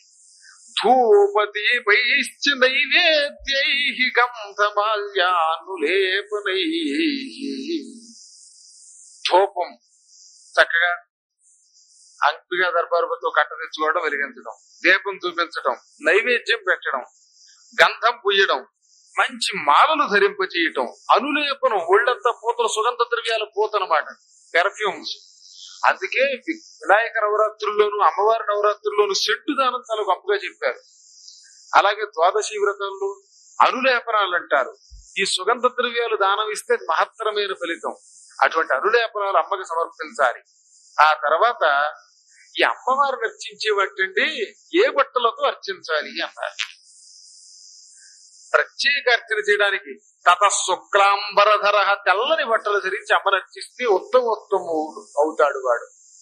B: ధూపదీపైశ్చ నైవేద్యైః గంధమాల్యానులేపనైః. ధూపం చక్కగా అంపిగా దర్బారుతో కట్ట తెచ్చుకోవడం, వెలిగించడం, దీపం చూపించడం, నైవేద్యం పెట్టడం, గంధం పుయ్యడం, మంచి మాలలు ధరింపచేయటం, అనులేపనం, ఒళ్ళంతా పూతలు, సుగంధ ద్రవ్యాల పూత అన్నమాట, పెర్ఫ్యూమ్స్. అందుకే వినాయక నవరాత్రుల్లోను అమ్మవారి నవరాత్రుల్లోను సెట్టు దానం చాలా గొప్పగా చెప్పారు. అలాగే ద్వాదశి వ్రతంలో అనులేపనాలు అంటారు. ఈ సుగంధ ద్రవ్యాలు దానం ఇస్తే మహత్తరమైన ఫలితం. అటువంటి అనులేపనాలు అమ్మకి సమర్పించాలి. ఆ తర్వాత ఈ అమ్మవారిని అర్చించే వాటండి ఏ బట్టలతో అర్చించాలి అన్నారు. ప్రత్యేక అర్చన చేయడానికి తత శుక్లాంబరధర, తెల్లని బట్టలు ధరించి అమ్మని అర్చిస్తే ఉత్తమోత్తముడు అవుతాడు వాడు.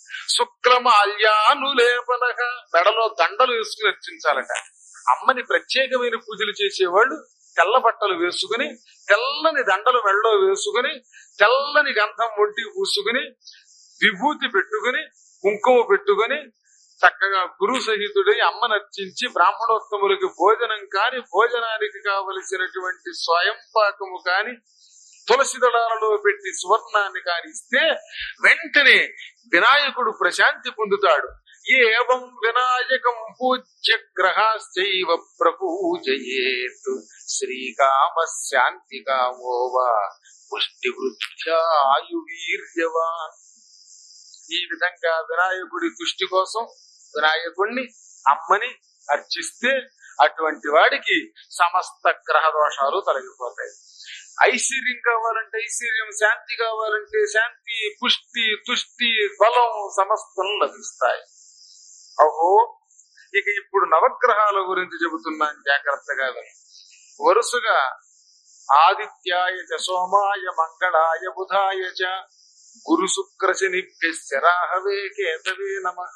B: శుక్లమాల్యానులేపనక, మెడలో దండలు వేసుకుని అర్చించాలట. అమ్మని ప్రత్యేకమైన పూజలు చేసేవాళ్ళు తెల్ల బట్టలు వేసుకుని, తెల్లని దండలు మెడలో వేసుకుని, తెల్లని గంధం ఒంటికి పూసుకుని, విభూతి పెట్టుకుని, కుంకుమ పెట్టుకుని, చక్కగా గురు సహితుడై అమ్మను అర్చించి బ్రాహ్మణోత్తములకి భోజనం కాని, భోజనానికి కావలసినటువంటి స్వయం పాకము కాని, తులసి దళాలలో పెట్టి సువర్ణాన్ని కాని ఇస్తే వెంటనే వినాయకుడు ప్రశాంతి పొందుతాడు. ఏవం వినాయకం పూజ్య గ్రహాశ్చైవ ప్రపూజయేత్ శ్రీకామ శాంతి కామోవా పుష్టి వృద్ధ్యాయువీర్యవాన్. ఈ విధంగా వినాయకుడి తుష్టి కోసం వినాయకుడిని అమ్మని అర్చిస్తే అటువంటి వాడికి సమస్త గ్రహ దోషాలు తొలగిపోతాయి. ఐశ్వర్యం కావాలంటే ఐశ్వర్యం, శాంతి కావాలంటే శాంతి, పుష్టి, తుష్టి, బలం సమస్తం లభిస్తాయి. అహో, ఇక ఇప్పుడు నవగ్రహాల గురించి చెబుతున్నాను, జాగ్రత్తగా విని. వరుసగా ఆదిత్యాయ చ సోమాయ మంగళాయ బుధాయ చ గురు శుక్ర శనిభ్యశ్చరాహవే కేతవే నమః.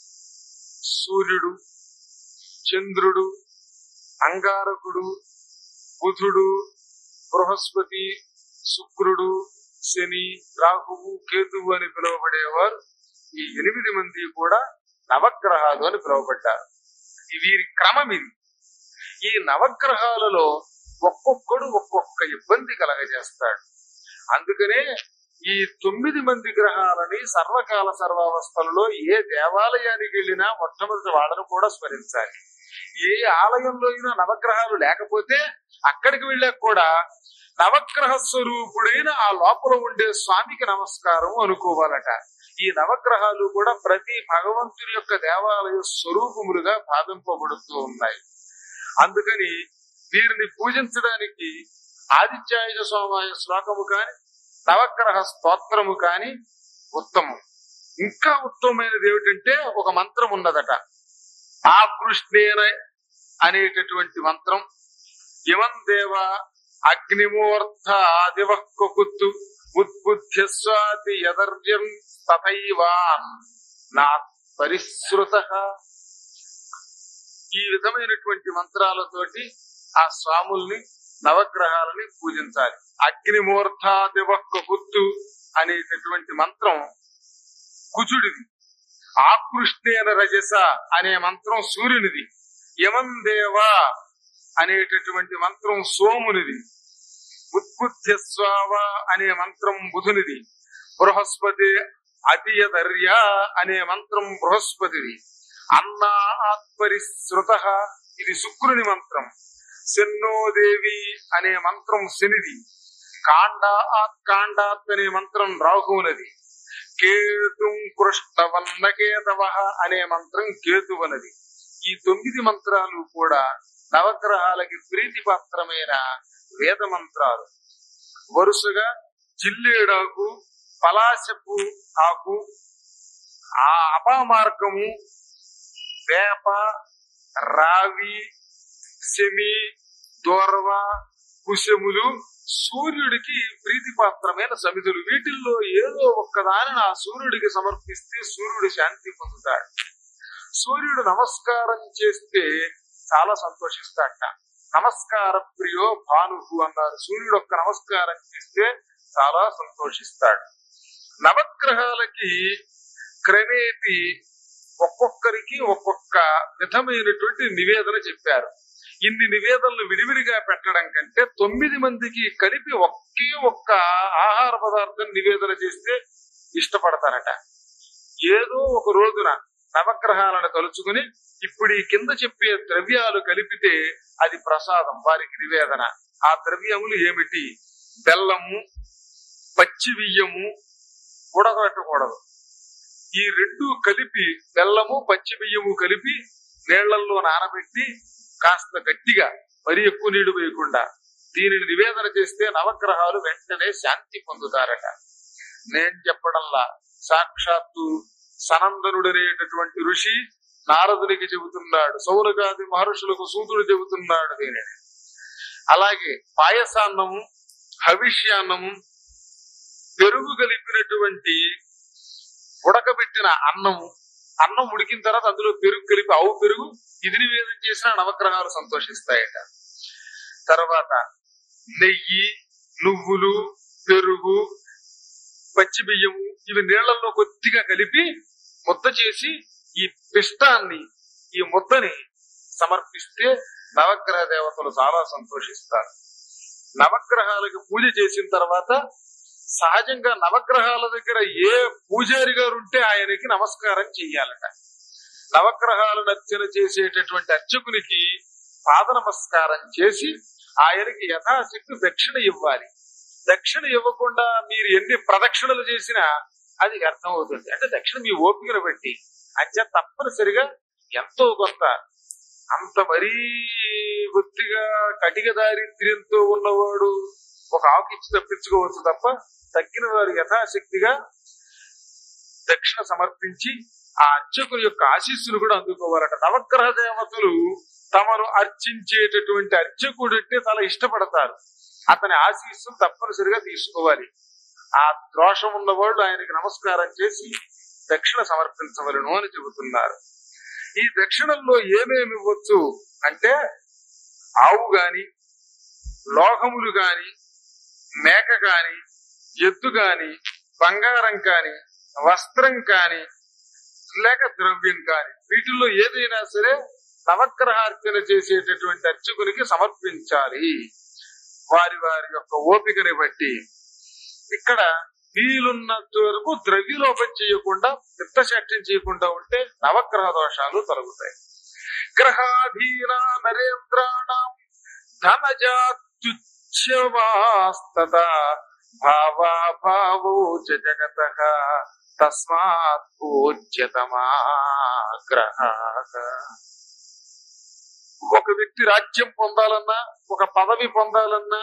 B: సూర్యుడు, చంద్రుడు, అంగారకుడు, బుధుడు, బృహస్పతి, శుక్రుడు, శని, రాహువు, కేతువు అని పిలువబడేవారు ఈ 8 మంది కూడా నవగ్రహాలు అని పిలువబడ్డారు. వీరి క్రమం ఇది. ఈ నవగ్రహాలలో ఒక్కొక్కడు ఒక్కొక్క ఇబ్బంది కలగజేస్తాడు. అందుకనే ఈ 9 మంది గ్రహాలని సర్వకాల సర్వావస్థలలో ఏ దేవాలయానికి వెళ్ళినా మొట్టమొదటి వాళ్ళను కూడా స్మరించాలి. ఏ ఆలయంలో అయినా నవగ్రహాలు లేకపోతే అక్కడికి వెళ్ళాక కూడా నవగ్రహ స్వరూపుడైన ఆ లోపల ఉండే స్వామికి నమస్కారం అనుకోవాలట. ఈ నవగ్రహాలు కూడా ప్రతి భగవంతుని యొక్క దేవాలయ స్వరూపములుగా భావింపబడుతూ ఉన్నాయి. అందుకని వీరిని పూజించడానికి ఆదిత్యాయ సోమాయ శ్లోకము కాని, నవగ్రహ స్తోత్రము కాని ఉత్తమం. ఇంకా ఉత్తమమైనది ఏమిటంటే ఒక మంత్రం ఉన్నదట, ఆకృష్ణేన అనేటటువంటి మంత్రం. ఇమం దేవ అగ్నిమూర్ధ ఆదివక్కుత్తు ఉద్బుద్ధ్యస్వాతి యదర్యం తథైవాన్ నా పరిశ్రుత. ఈ విధమైనటువంటి మంత్రాలతోటి ఆ స్వాముల్ని నవగ్రహాలని పూజించాలి. అగ్నిమూర్ధాదివక్కుత్తు అనేటటువంటి మంత్రం కుజుడిది, ఆకృష్ణేన రజస అనే మంత్రం సూర్యునిది, యమం దేవ అనేటటువంటి మంత్రం సోమునిది, ఉద్బుద్ధ్యస్వావ అనే మంత్రం బుధునిది, బృహస్పతి అతియదర్య అనే మంత్రం బృహస్పతిది, అన్నాత్పరిశ్రుత ఇది శుక్రుని మంత్రం, శన్నోదేవి అనే మంత్రం శనిది, కాండాత్ అనే మంత్రం రాహువునది, కేతుం కృష్ణవన్నకేతవ అనే మంత్రం కేతువనది. ఈ 9 మంత్రాలు కూడా నవగ్రహాలకి ప్రీతిపాత్రమైన వేద మంత్రాలు. వరుసగా జిల్లేడాకు, పలాశపు ఆకు, ఆ అపామార్గము, వేప, రావి, శమి, దోర్వ, కుశములు సూర్యుడికి ప్రీతిపాత్రమైన సమిధులు. వీటిల్లో ఏదో ఒక్కదానిని ఆ సూర్యుడికి సమర్పిస్తే సూర్యుడు శాంతి పొందుతాడు. సూర్యుడు నమస్కారం చేస్తే చాలా సంతోషిస్తాడట. నమస్కార ప్రియో భానుహు అన్నారు. సూర్యుడు ఒక్క నమస్కారం చేస్తే చాలా సంతోషిస్తాడు. నవగ్రహాలకి క్రమేపీ ఒక్కొక్కరికి ఒక్కొక్క విధమైనటువంటి నివేదన చెప్పారు. ఇన్ని నివేదనలు విడివిడిగా పెట్టడం కంటే 9 మందికి కలిపి ఒకే ఒక్క ఆహార పదార్థం నివేదన చేస్తే ఇష్టపడతారట. ఏదో ఒక రోజున నవగ్రహాలను తలుచుకుని ఇప్పుడు ఈ కింద చెప్పే ద్రవ్యాలు కలిపితే అది ప్రసాదం, వారికి నివేదన. ఆ ద్రవ్యములు ఏమిటి? బెల్లము, పచ్చి బియ్యము, ఉడకబెట్టకూడదు. ఈ రెండు కలిపి, బెల్లము పచ్చి బియ్యము కలిపి నీళ్లలో నానబెట్టి కాస్త గట్టిగా, మరి ఎక్కువ నీళ్లు వేయకుండా దీనిని నివేదన చేస్తే నవగ్రహాలు వెంటనే శాంతి పొందుతారట. నేను చెప్పడంలా సాక్షాత్తు సనందనుడనేటటువంటి ఋషి నారదునికి చెబుతున్నాడు, సౌనకాది మహర్షులకు సూతుడు చెబుతున్నాడు దీనిని. అలాగే పాయసాన్నము, హవిష్యాన్నము, పెరుగు కలిపినటువంటి ఉడకబెట్టిన అన్నం ఉడికిన తర్వాత అందులో పెరుగు కలిపి, ఆవు పెరుగు, ఇది నివేదన చేసిన నవగ్రహాలు సంతోషిస్తాయట. తర్వాత నెయ్యి, నువ్వులు, పెరుగు, పచ్చి బియ్యము ఇవి నీళ్లలో కొద్దిగా కలిపి ముద్ద చేసి ఈ పిష్టాన్ని, ఈ ముద్దని సమర్పిస్తే నవగ్రహ దేవతలు చాలా సంతోషిస్తారు. నవగ్రహాలకు పూజ చేసిన తర్వాత సహజంగా నవగ్రహాల దగ్గర ఏ పూజారి గారు ఉంటే ఆయనకి నమస్కారం చెయ్యాలట. నవగ్రహాలను అర్చన చేసేటటువంటి అర్చకునికి పాద నమస్కారం చేసి ఆయనకి యథాశక్తి దక్షిణ ఇవ్వాలి. దక్షిణ ఇవ్వకుండా మీరు ఎన్ని ప్రదక్షిణలు చేసినా అది వ్యర్థం అవుతుంది. అంటే దక్షిణ మీ ఓపికను బట్టి, అంటే తప్పనిసరిగా ఎంతో కొంత, అంత మరీ బొత్తిగా కటిక దారిద్ర్యంతో ఉన్నవాడు ఒక ఆకిచ్చి తప్పించుకోవచ్చు తప్ప తగ్గిన వారు యథాశక్తిగా దక్షిణ సమర్పించి ఆ అర్చకుల యొక్క ఆశీస్సులు కూడా అందుకోవాలట. నవగ్రహ దేవతలు తమను అర్చించేటటువంటి అర్చకుడు అంటే చాలా ఇష్టపడతారు. అతని ఆశీస్సులు తప్పనిసరిగా తీసుకోవాలి. ఆ దోషం ఉన్నవాళ్ళు ఆయనకి నమస్కారం చేసి దక్షిణ సమర్పించవలను అని చెబుతున్నారు. ఈ దక్షిణంలో ఏమేమి ఇవ్వచ్చు అంటే ఆవు గాని, లోహములు గాని, మేక గాని, ఎద్దు గాని, బంగారం కాని, వస్త్రం కాని, లేక ద్రవ్యం కాని, వీటిల్లో ఏదైనా సరే నవగ్రహార్చన చేసేటటువంటి అర్చకునికి సమర్పించాలి వారి వారి యొక్క ఓపికని బట్టి. ఇక్కడ వీలున్నంత వరకు ద్రవ్యలోపం చేయకుండా, పిత్తశాఠ్యం చేయకుండా ఉంటే నవగ్రహ దోషాలు తొలగుతాయి. గ్రహాధీన నరేంద్రాణం ధనజాత్యుచ్యవాస్తత భావాభావో చ జగతః తస్మాత్ పూజ్యతమా గ్రహాః. ఒక వ్యక్తి రాజ్యం పొందాలన్నా, ఒక పదవి పొందాలన్నా,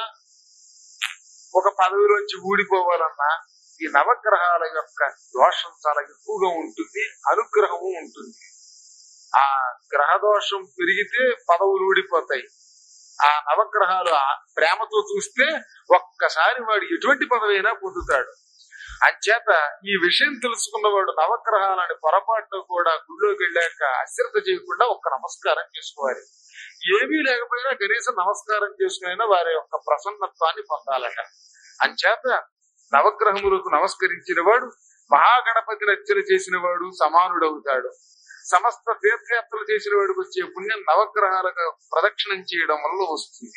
B: ఒక పదవిలోంచి ఊడిపోవాలన్నా ఈ నవగ్రహాల యొక్క దోషం చాలా ఎక్కువగా ఉంటుంది, అనుగ్రహము ఉంటుంది. ఆ గ్రహ దోషం పెరిగితే పదవులు ఊడిపోతాయి. ఆ నవగ్రహాలు ప్రేమతో చూస్తే ఒక్కసారి వాడు ఎటువంటి పదవైనా పొందుతాడు. అంచేత ఈ విషయం తెలుసుకున్నవాడు నవగ్రహాలని పొరపాటు కూడా గుళ్ళోకి వెళ్ళాక అశ్రద్ధ చేయకుండా ఒక్క నమస్కారం చేసుకోవాలి. ఏమీ లేకపోయినా కనీసం నమస్కారం చేసుకునైనా వారి యొక్క ప్రసన్నత్వాన్ని పొందాలట. అంచేత నవగ్రహములకు నమస్కరించిన వాడు మహాగణపతిని అర్చన చేసిన వాడు సమానుడవుతాడు. సమస్త తీర్థయాత్రలు చేసిన వాడికి వచ్చే పుణ్యం నవగ్రహాలకు ప్రదక్షిణం చేయడం వల్ల వస్తుంది.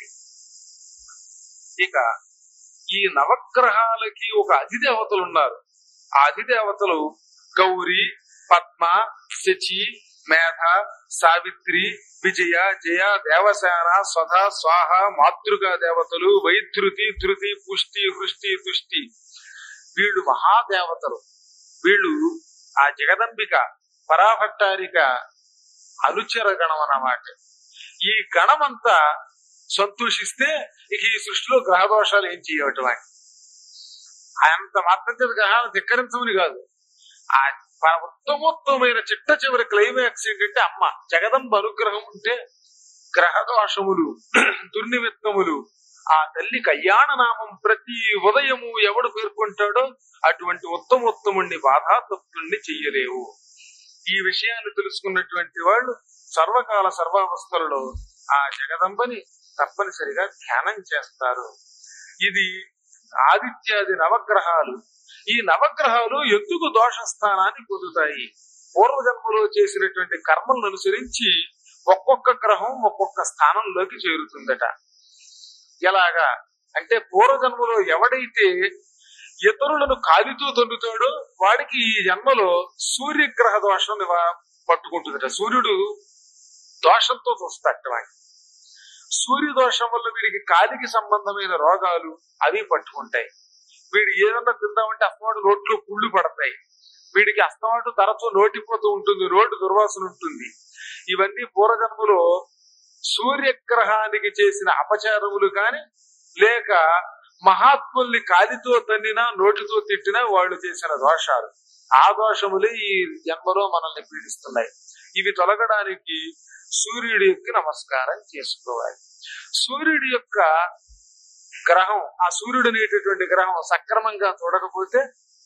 B: ఇక ఈ నవగ్రహాలకి ఒక అధిదేవతలు ఉన్నారు. ఆ అధిదేవతలు గౌరీ, పద్మ, శచి, మేధ, సావిత్రి, విజయ, జయ, దేవసేన, స్వధ, స్వాహ, మాతృగా దేవతలు, వైధృతి, ధృతి, పుష్టి, హృష్టి, తుష్టి. వీళ్ళు మహాదేవతలు. వీళ్ళు ఆ జగదంబిక పరాభట్టారిక అనుచర గణం అన్నమాట. ఈ గణమంతా సంతోషిస్తే ఇక ఈ సృష్టిలో గ్రహదోషాలు ఏం చేయటం. అంత మాత్రం చేత గ్రహాలను ధిక్కరించమని కాదు. ఆ ఉత్తమోత్తమైన చిట్ట చివరి క్లైమాక్స్ ఏంటంటే అమ్మ జగదంబ అనుగ్రహం ఉంటే గ్రహదోషములు, దుర్నిమిత్తములు ఆ తల్లి కళ్యాణ నామం ప్రతి ఉదయము ఎవడు పేర్కొంటాడో అటువంటి ఉత్తమోత్తముణ్ణి బాధాతత్తుణ్ణి చెయ్యలేవు. ఈ విషయాన్ని తెలుసుకున్నటువంటి వాళ్ళు సర్వకాల సర్వావస్థలలో ఆ జగదంబని తప్పనిసరిగా ధ్యానం చేస్తారు. ఇది ఆదిత్యాది నవగ్రహాలు. ఈ నవగ్రహాలు ఎందుకు దోషస్థానాన్ని పొందుతాయి? పూర్వజన్మలో చేసినటువంటి కర్మలను అనుసరించి ఒక్కొక్క గ్రహం ఒక్కొక్క స్థానంలోకి చేరుతుందట. ఎలాగా అంటే పూర్వజన్మలో ఎవడైతే ఇతరులను కాలితో తన్నుతాడో వాడికి ఈ జన్మలో సూర్యగ్రహ దోషం పట్టుకుంటుందట. సూర్యుడు దోషంతో చూస్తాట వాడిని. సూర్య దోషం వల్ల వీడికి కాలికి సంబంధమైన రోగాలు అవి పట్టుకుంటాయి. వీడు ఏదన్నా తిందామంటే అస్తమాటు నోట్లో పుళ్ళు పడతాయి. వీడికి అస్తమాటు తరచూ నోటిపోతూ ఉంటుంది, నోటి దుర్వాసన ఉంటుంది. ఇవన్నీ పూర్వజన్మలో సూర్యగ్రహానికి చేసిన అపచారములు కాని, లేక మహాత్ముల్ని కాలితో తన్నినా నోటితో తిట్టినా వాళ్ళు చేసిన దోషాలు. ఆ దోషములే ఈ జన్మలో మనల్ని పీడిస్తున్నాయి. ఇవి తొలగడానికి సూర్యుడికి నమస్కారం చేసుకోవాలి. సూర్యుడి యొక్క గ్రహం, ఆ సూర్యుడు అనేటటువంటి గ్రహం సక్రమంగా చూడకపోతే,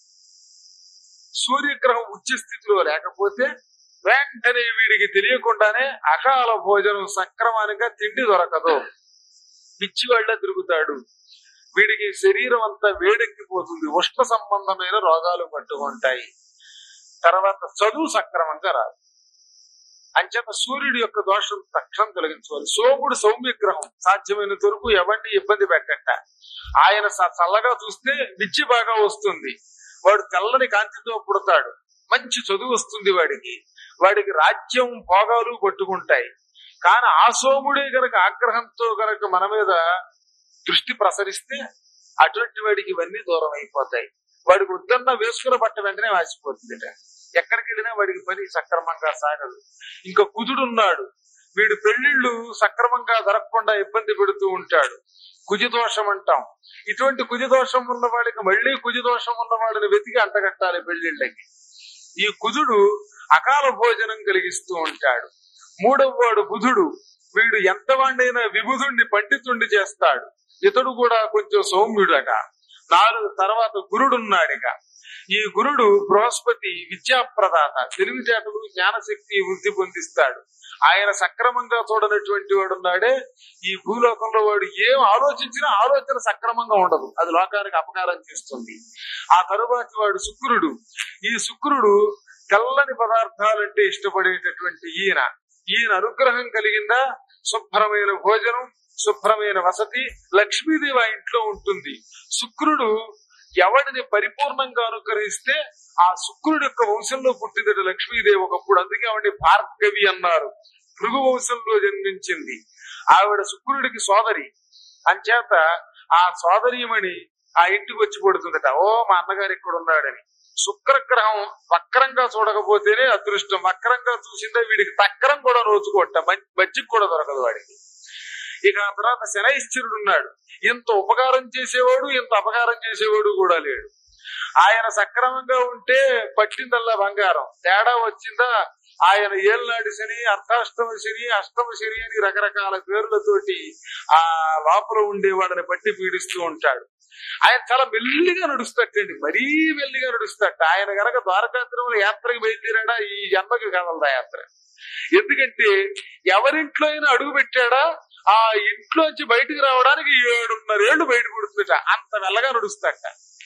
B: సూర్యగ్రహం ఉచ్చ స్థితిలో లేకపోతే వెంటనే వీడికి తెలియకుండానే అకాల భోజనం సక్రమంగా తిండి దొరకదు, పిచ్చివాళ్ళ తిరుగుతాడు. వీడికి శరీరం అంతా వేడెక్కిపోతుంది, ఉష్ణ సంబంధమైన రోగాలు పట్టుకుంటాయి. తర్వాత చదువు సక్రమంగా రాదు. అంచేత సూర్యుడి యొక్క దోషం తక్షణం తొలగించుకోవాలి. సోముడు సౌమ్యగ్రహం, సాధ్యమైనంత వరకు ఎవరిని ఇబ్బంది పెట్టట. ఆయన చల్లగా చూస్తే విద్య బాగా వస్తుంది, వాడు తెల్లని కాంతితో పుడతాడు, మంచి చదువు వస్తుంది వాడికి. వాడికి రాజ్యం భోగాలు పట్టుకుంటాయి. కానీ ఆ సోముడే గనక ఆగ్రహంతో గనక మన మీద దృష్టి ప్రసరిస్తే అటువంటి వాడికి ఇవన్నీ దూరం అయిపోతాయి. వాడికి వద్దన్న వేసుకున్న బట్ట వెంటనే వాసిపోతుంది. ఎక్కడికి వెళ్ళినా వాడికి పని సక్రమంగా సాగదు. ఇంకా కుజుడున్నాడు, వీడు పెళ్లిళ్ళు సక్రమంగా జరగకుండా ఇబ్బంది పెడుతూ ఉంటాడు. కుజదోషం అంటాం. ఇటువంటి కుజదోషం ఉన్న వాడికి మళ్ళీ కుజదోషం ఉన్న వాడిని వెతికి అంటగట్టాలి పెళ్లిళ్ళకి. ఈ కుజుడు అకాల భోజనం కలిగిస్తూ ఉంటాడు. మూడవ వాడు బుధుడు, వీడు ఎంతవాడినైనా విబుధుణ్ణి పండితుణ్ణి చేస్తాడు. ఇతడు కూడా కొంచెం సౌమ్యుడట. 4 తర్వాత గురుడున్నాడిక. ఈ గురుడు బృహస్పతి విద్యాప్రదాత, తెలివితేటలు జ్ఞానశక్తి వృద్ధి పొందిస్తాడు. ఆయన సక్రమంగా చూడనటువంటి వాడున్నాడే ఈ భూలోకంలో. వాడు ఏం ఆలోచించినా ఆలోచన సక్రమంగా ఉండదు, అది లోకానికి అపకారం చేస్తుంది. ఆ తరువాతి వాడు శుక్రుడు. ఈ శుక్రుడు తెల్లని పదార్థాలంటే ఇష్టపడేటటువంటి ఈయన అనుగ్రహం కలిగిందా శుభ్రమైన భోజనం, శుభ్రమైన వసతి, లక్ష్మీదేవి ఆ ఇంట్లో ఉంటుంది. శుక్రుడు ఎవడిని పరిపూర్ణంగా అనుగ్రహిస్తే ఆ శుక్రుడి యొక్క వంశంలో పుట్టిందట లక్ష్మీదేవి ఒకప్పుడు. అందుకే ఆవిడ భార్గవి అన్నారు. భృగు వంశంలో జన్మించింది ఆవిడ, శుక్రుడికి సోదరి. అంచేత ఆ సోదరీమణి ఆ ఇంటికి వచ్చి పడుతుందట. ఓ మా అన్నగారు ఇక్కడ ఉన్నాడని. శుక్రగ్రహం వక్రంగా చూడకపోతేనే అదృష్టం. వక్రంగా చూసిందే వీడికి తక్రం కూడా రోజుకోట, మజ్జిగ కూడా దొరకదు వాడికి. ఇక ఆ తర్వాత శనైశ్చరుడు ఉన్నాడు. ఇంత ఉపకారం చేసేవాడు, ఇంత అపకారం చేసేవాడు కూడా లేడు. ఆయన సక్రమంగా ఉంటే పట్టిందల్లా బంగారం. తేడా వచ్చిందా ఆయన ఏళ్ళనాడి శని, అర్ధాష్టమ శని, అష్టమ శని అని రకరకాల పేర్లతోటి ఆ లోపల ఉండేవాడని పట్టి పీడిస్తూ ఉంటాడు. ఆయన చాలా మెల్లిగా నడుస్తట్టండి, మరీ మెల్లిగా నడుస్తట. ఆయన గనక ద్వారకా తిరుమల యాత్రకి బయలుదేరాడా ఈ జన్మకి కదలదా యాత్ర. ఎందుకంటే ఎవరింట్లో అయినా అడుగు పెట్టాడా ఆ ఇంట్లోంచి బయటకు రావడానికి 7.5 ఏళ్లు బయట పడుతుందట, అంత మెల్లగా నడుస్తాట.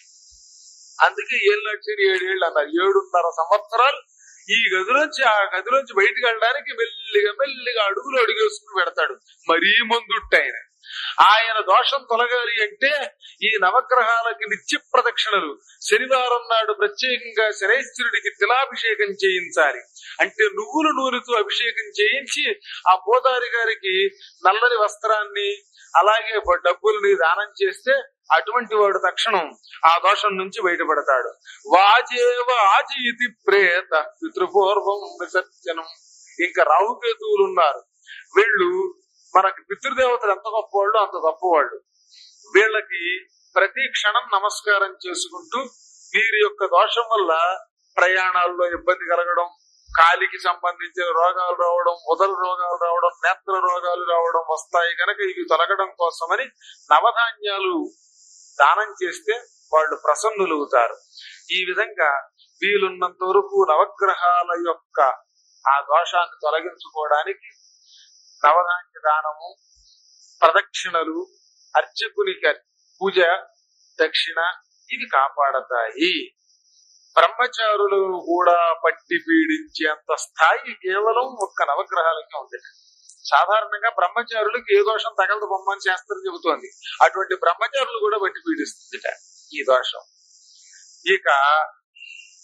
B: అందుకే 7 ఏళ్ళు అన్నారు. 7.5 సంవత్సరాలు ఈ గదిలోంచి ఆ గదిలోంచి బయటకు వెళ్ళడానికి మెల్లిగా అడుగులు అడుగేసుకుని పెడతాడు. మరీ ముందుట్టు ఆయన దోషం తొలగాలి అంటే ఈ నవగ్రహాలకి నిత్య ప్రదక్షిణలు, శనివారం నాడు ప్రత్యేకంగా శనైశ్వరుడికి తిలాభిషేకం చేయించాలి. అంటే నువ్వుల నూనెతో అభిషేకం చేయించి ఆ పోదారి గారికి నల్లని వస్త్రాన్ని అలాగే డబ్బుల్ని దానం చేస్తే అటువంటి వాడు తక్షణం ఆ దోషం నుంచి బయటపడతాడు. వాజేవ ఆజీతి ప్రేత పితృపూర్వం విసర్జనం. ఇంకా రాహుకేతువులు ఉన్నారు. వీళ్ళు మనకి పితృదేవతలు ఎంత గొప్పవాళ్ళు అంత గొప్పవాళ్ళు. వీళ్ళకి ప్రతి క్షణం నమస్కారం చేసుకుంటూ వీరి యొక్క దోషం వల్ల ప్రయాణాల్లో ఇబ్బంది కలగడం, కాలికి సంబంధించిన రోగాలు రావడం, ఉదర రోగాలు రావడం, నేత్ర రోగాలు రావడం వస్తాయి. కనుక ఇవి తొలగడం కోసమని నవధాన్యాలు దానం చేస్తే వాళ్ళు ప్రసన్నులవుతారు. ఈ విధంగా వీలున్నంత వరకు నవగ్రహాల యొక్క ఆ దోషాన్ని తొలగించుకోవడానికి నవధాన్య దానము, ప్రదక్షిణలు, అర్చకునికి పూజ, దక్షిణ ఇవి కాపాడతాయి. బ్రహ్మచారులను కూడా పట్టి పీడించేంత స్థాయి కేవలం ఒక్క నవగ్రహాలకే ఉంది. సాధారణంగా బ్రహ్మచారులకు ఏ దోషం తగలదు బొమ్మని శాస్త్రం చెబుతోంది. అటువంటి బ్రహ్మచారులు కూడా పట్టి పీడిస్తుంది ఈ దోషం. ఇక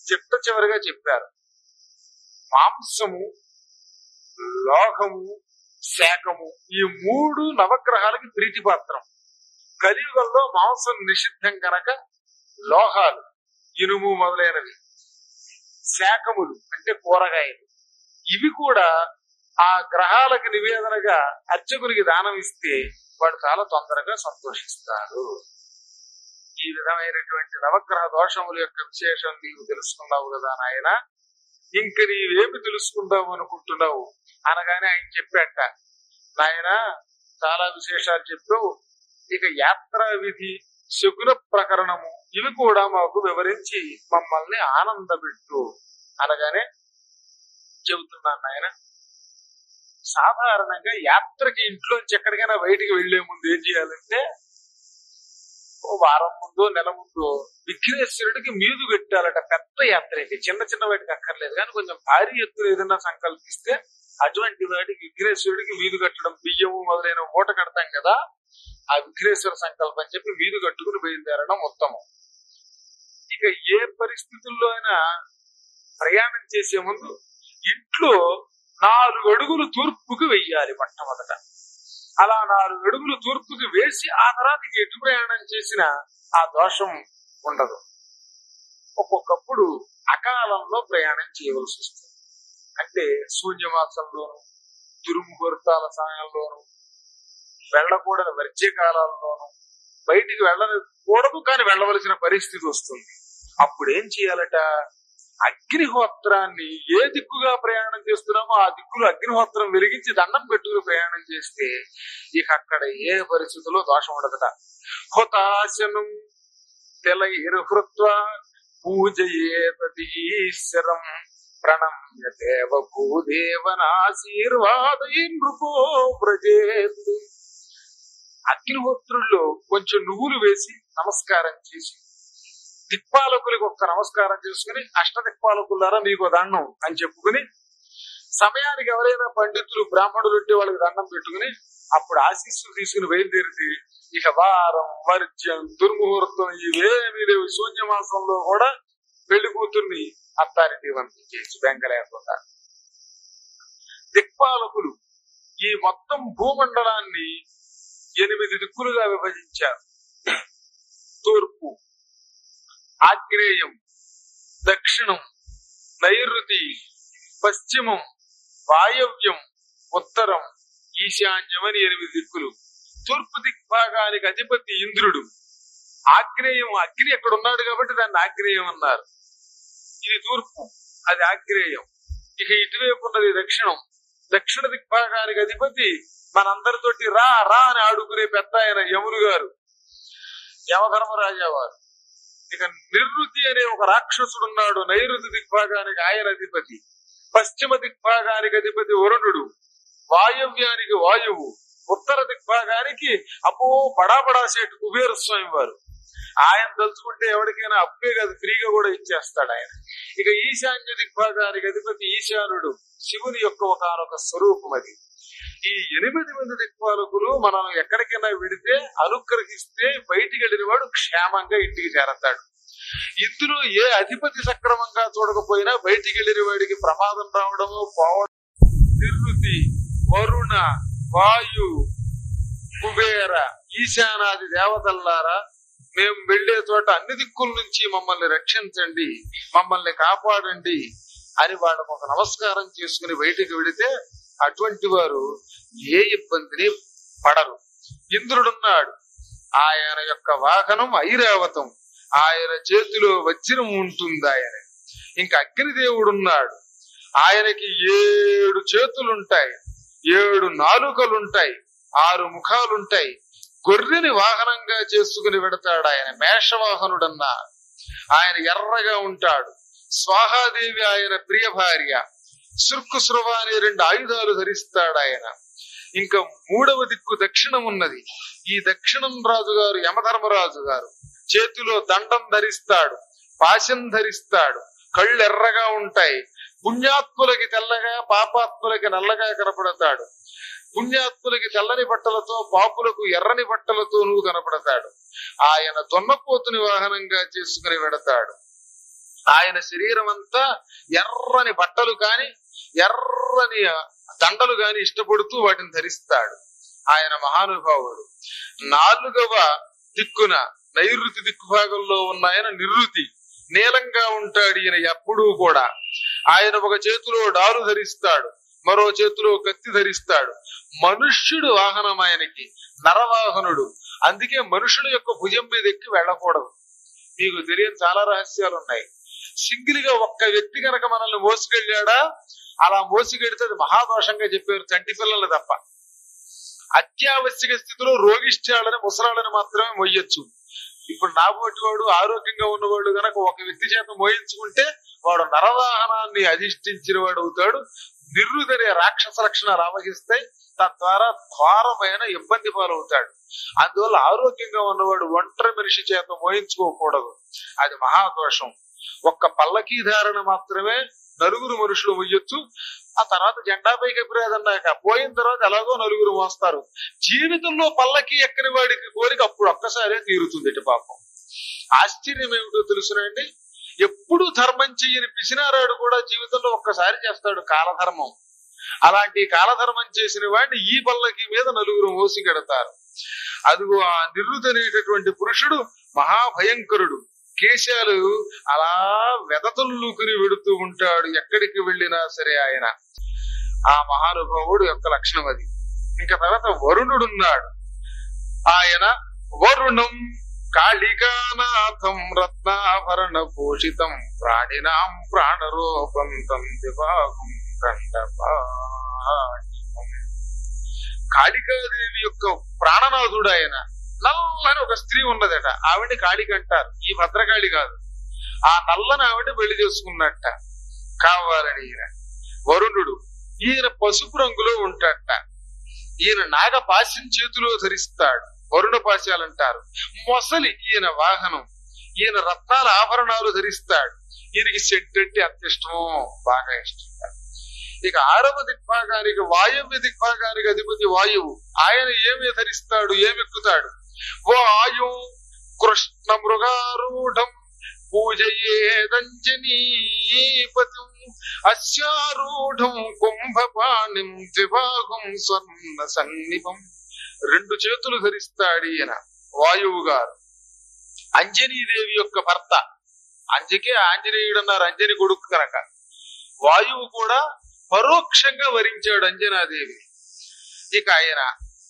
B: చిట్ట చివరిగా చెప్పారు. మాంసము, లోహము, శాఖము ఈ మూడు నవగ్రహాలకి ప్రీతిపాత్రం. కలియుగంలో మాంసం నిషిద్ధం కనుక లోహాలు, ఇనుము మొదలైనవి, శాఖములు అంటే కూరగాయలు, ఇవి కూడా ఆ గ్రహాలకు నివేదనగా అర్చకునికి దానం ఇస్తే వాడు చాలా తొందరగా సంతోషిస్తాడు. ఈ విధమైనటువంటి నవగ్రహ దోషముల యొక్క విశేషం నీవు తెలుసుకున్నావు కదా నాయన, ఇంక నీవేమి తెలుసుకుందావు అనుకుంటున్నావు అనగానే ఆయన చెప్పాట, నాయన చాలా విశేషాలు చెప్పావు, ఇక యాత్రా విధి, శకున ప్రకరణము ఇవి కూడా మాకు వివరించి మమ్మల్ని ఆనందపెట్టు అనగానే చెబుతున్నాను నాయన. సాధారణంగా యాత్రకి ఇంట్లోంచి ఎక్కడికైనా బయటికి వెళ్లే ముందు ఏం చేయాలంటే, ఓ వారం ముందో నెల ముందో విఘ్నేశ్వరుడికి మీదు పెట్టాలట. పెద్ద యాత్ర అయితే చిన్న చిన్న వాటికి అక్కర్లేదు, కానీ కొంచెం భారీ ఎత్తున ఏదైనా సంకల్పిస్తే అటువంటి వాటికి విఘ్నేశ్వరుడికి మీదు కట్టడం, బియ్యము మొదలైన మూట కడతాం కదా, ఆ విఘ్నేశ్వర సంకల్పం అని చెప్పి మీదు కట్టుకుని బయలుదేరడం ఉత్తమం. ఇక ఏ పరిస్థితుల్లో అయినా ప్రయాణం చేసే ముందు ఇంట్లో 4 అడుగులు తూర్పుకి వెయ్యాలి మొట్టమొదట. అలా 4 అడుగులు తూర్పుకి వేసి ఆ తర్వాత ఎటు ప్రయాణం చేసినా ఆ దోషం ఉండదు. ఒక్కొక్కప్పుడు అకాలంలో ప్రయాణం చేయవలసి వస్తుంది. అంటే శూన్యమాసంలోను, దుర్ముహూర్తాల సమయంలోను, వెళ్ళకూడని వర్జ్యకాలంలోను బయటికి వెళ్ళకూడదు, కానీ వెళ్ళవలసిన పరిస్థితి వస్తుంది. అప్పుడు ఏం చేయాలట, అగ్నిహోత్రాన్ని ఏ దిక్కుగా ప్రయాణం చేస్తున్నామో ఆ దిక్కులో అగ్నిహోత్రం వెలిగించి దండం పెట్టుకుని ప్రయాణం చేస్తే ఇక అక్కడ ఏ పరిస్థితుల్లో దోషం ఉండదట. హుతాశనం తెలైర్హృత్వా పూజయేతీశ్వరం ప్రణమ్య దేవ భూదేవనాశీర్వాదై నృపో వ్రజేత్. అగ్నిహోత్రుల్లో కొంచెం నువ్వులు వేసి నమస్కారం చేసి, దిక్పాలకులకు ఒక్క నమస్కారం చేసుకుని, అష్టదిక్పాలకులారా మీకు దండం అని చెప్పుకుని, సమయానికి ఎవరైనా పండితులు బ్రాహ్మణులు ఉంటే వాళ్ళకి దండం పెట్టుకుని అప్పుడు ఆశీస్సులు తీసుకుని బయలుదేరితే ఇక వారం, వర్జ్యం, దుర్ముహూర్తం ఇవేమీ లేవు. శూన్యమాసంలో కూడా పెళ్లి కూతుర్ని అత్తారింటికి పంపించేసి బెంగ లేకుండా. దిక్పాలకులు ఈ మొత్తం భూమండలాన్ని 8 దిక్కులుగా విభజించారు. తూర్పు, ఆగ్నేయం, దక్షిణం, నైరుతి, పశ్చిమం, వాయవ్యం, ఉత్తరం, ఈశాన్యం అని 8 దిక్కులు. తూర్పు దిగ్భాగానికి అధిపతి ఇంద్రుడు. ఆగ్నేయం, అగ్ని ఎక్కడ ఉన్నాడు కాబట్టి దాన్ని ఆగ్నేయం అన్నారు. ఇది తూర్పు, అది ఆగ్నేయం. ఇక ఇటువైపు ఉన్నది దక్షిణం. దక్షిణ దిగ్భాగానికి అధిపతి మనందరితోటి రా రా అని ఆడుకునే పెద్ద ఆయన యములు గారు, యమధర్మరాజా వారు. ఇక నిర్వృతి అనే ఒక రాక్షసుడున్నాడు నైరుతి దిగ్భాగానికి, ఆయన అధిపతి. పశ్చిమ దిగ్భాగానికి అధిపతి వరుణుడు. వాయవ్యానికి వాయువు. ఉత్తర దిగ్భాగానికి అపో బడా సేటు కుబేర స్వామి వారు. ఆయన తలుచుకుంటే ఎవరికైనా అప్పే కాదు, ఫ్రీగా కూడా ఇచ్చేస్తాడు ఆయన. ఇక ఈశాన్య దిగ్భాగానికి అధిపతి ఈశానుడు, శివుని యొక్క ఒకనొక స్వరూపం అది. ఈ 8 మంది దిక్పాలకులు మనం ఎక్కడికైనా వెడితే అనుగ్రహిస్తే బయటికి వెళ్ళిన వాడు క్షేమంగా ఇంటికి చేరతాడు. ఇందులో ఏ అధిపతి సక్రమంగా చూడకపోయినా బయటికి వెళ్ళిన వాడికి ప్రమాదం రావడము, పోవడం. నిర్వృతి, వరుణ, వాయు, కుబేర, ఈశానాది దేవతల్లారా, మేము వెళ్లే చోట అన్ని దిక్కుల నుంచి మమ్మల్ని రక్షించండి, మమ్మల్ని కాపాడండి అని వాళ్ళకు ఒక నమస్కారం చేసుకుని బయటికి వెళితే అటువంటి వారు ఏ ఇబ్బందిని పడరు. ఇంద్రుడున్నాడు, ఆయన యొక్క వాహనం ఐరావతం, ఆయన చేతిలో వజ్రం ఉంటుంది ఆయన. ఇంకా అగ్నిదేవుడున్నాడు, ఆయనకి 7 చేతులుంటాయి, 7 నాలుకలుంటాయి, 6 ముఖాలుంటాయి. గొర్రెని వాహనంగా చేసుకుని వెడతాడు ఆయన, మేషవాహనుడన్నా. ఆయన ఎర్రగా ఉంటాడు. స్వాహాదేవి ఆయన ప్రియ భార్య. శృక్కు శృవ అనే 2 ఆయుధాలు ధరిస్తాడు ఆయన. ఇంకా 3వ దిక్కు దక్షిణం ఉన్నది. ఈ దక్షిణం రాజుగారు యమధర్మరాజు గారు చేతిలో దండం ధరిస్తాడు, పాశం ధరిస్తాడు, కళ్ళు ఎర్రగా ఉంటాయి. పుణ్యాత్ములకి తెల్లగా, పాపాత్ములకి నల్లగా కనపడతాడు. పుణ్యాత్ములకి తెల్లని బట్టలతో, పాపులకు ఎర్రని బట్టలతోనూ కనపడతాడు. ఆయన దున్నపోతుని వాహనంగా చేసుకుని వెడతాడు. ఆయన శరీరం అంతా ఎర్రని బట్టలు కాని ఎర్రని దండలు గాని ఇష్టపడుతూ వాటిని ధరిస్తాడు. ఆయన మహానుభావుడు. 4వ దిక్కున నైరుతి దిక్కు భాగంలో ఉన్న ఆయన నివృత్తి నీలంగా ఉంటాడు. ఈయన ఎప్పుడూ కూడా ఆయన ఒక చేతిలో డాలు ధరిస్తాడు, మరో చేతిలో కత్తి ధరిస్తాడు. మనుష్యుడు వాహనం ఆయనకి, నరవాహనుడు. అందుకే మనుషుల యొక్క భుజం మీద ఎక్కి వెళ్ళకూడదు. మీకు తెలియని చాలా రహస్యాలు ఉన్నాయి. సింగిల్ గా ఒక్క వ్యక్తి కనుక మనల్ని మోసుకెళ్ళాడా, అలా మోసుకెడితే అది మహాదోషంగా చెప్పారు, చంటి పిల్లలు తప్ప. అత్యావశ్యక స్థితిలో రోగిష్టాలని ముసలాళ్ళని మాత్రమే మోయొచ్చు. ఇప్పుడు నాబోటి వాడు ఆరోగ్యంగా ఉన్నవాడు గనక ఒక వ్యక్తి చేత మోయించుకుంటే వాడు నరవాహనాన్ని అధిష్ఠించిన వాడు అవుతాడు. నిర్రుదనే రాక్షస లక్షణాలు ఆవహిస్తాయి, తద్వారా ఘోరమైన ఇబ్బంది పాలవుతాడు. అందువల్ల ఆరోగ్యంగా ఉన్నవాడు ఒంటరి మనిషి చేత మోయించుకోకూడదు, అది మహాదోషం. ఒక్క పల్లకీ ధారణ మాత్రమే 4 మనుషులు మొయ్యొచ్చు. ఆ తర్వాత జెండాపైకి ఎప్పుడేదన్నాక పోయిన తర్వాత ఎలాగో 4 మోస్తారు. జీవితంలో పల్లకి ఎక్కని వాడికి కోరిక అప్పుడు ఒక్కసారే తీరుతుంది. పాపం ఆశ్చర్యం ఏమిటో తెలుసునండి, ఎప్పుడు ధర్మం చెయ్యని పిసినారాడు కూడా జీవితంలో ఒక్కసారి చేస్తాడు కాలధర్మం. అలాంటి కాలధర్మం చేసిన వాడిని ఈ పల్లకి మీద 4 మోసి గడతారు. అదిగో ఆ నిరుదనేటటువంటి పురుషుడు మహాభయంకరుడు. కేశాలు అలా వెదతుల్లుకుని వెడుతూ ఉంటాడు ఎక్కడికి వెళ్ళినా సరే. ఆయన ఆ మహానుభావుడు యొక్క లక్షణం అది. ఇంకా తర్వాత వరుణుడున్నాడు. ఆయన వరుణం కాళికానాథం రత్నాభరణ భూషితం ప్రాణినాం ప్రాణరూపంతం దివాహం కండపాణికం. కాళికాదేవి యొక్క ప్రాణనాథుడు ఆయన. నల్లని ఒక స్త్రీ ఉన్నదట, ఆవిడ కాళిక అంటారు. ఈ భద్రకాళి కాదు, ఆ నల్లని ఆవిడ పెళ్లి చేసుకున్నట్ట కావాలని. ఈయన వరుణుడు. ఈయన పసుపు రంగులో ఉంటాడట. ఈయన నాగపాశం చేతిలో ధరిస్తాడు, వరుణ పాశాలు అంటారు. మొసలి ఈయన వాహనం. ఈయన రత్నాల ఆభరణాలు ధరిస్తాడు. ఈయనకి సెట్ అంటే అంత ఇష్టమో, బాగా ఇష్టం. ఇక 6వ దిగ్భాగానికి వాయవ్య దిగ్భాగానికి అధిపతి వాయువు. ఆయన ఏమి ధరిస్తాడు, ఏమెక్కుతాడు? వాయు కృష్ణ మృగారూఢం పూజయేదంజనీపతి అస్యారూఢం కుంభపాణిం ద్విభాగం స్వర్ణ సన్నిపం. 2 చేతులు ధరిస్తాడు ఈయన వాయువు గారు. అంజనీదేవి యొక్క భర్త. అంజకే ఆంజనేయుడు అన్నారు, అంజని కొడుకు కనుక. వాయువు కూడా పరోక్షంగా వరించాడు అంజనాదేవి. ఇక ఆయన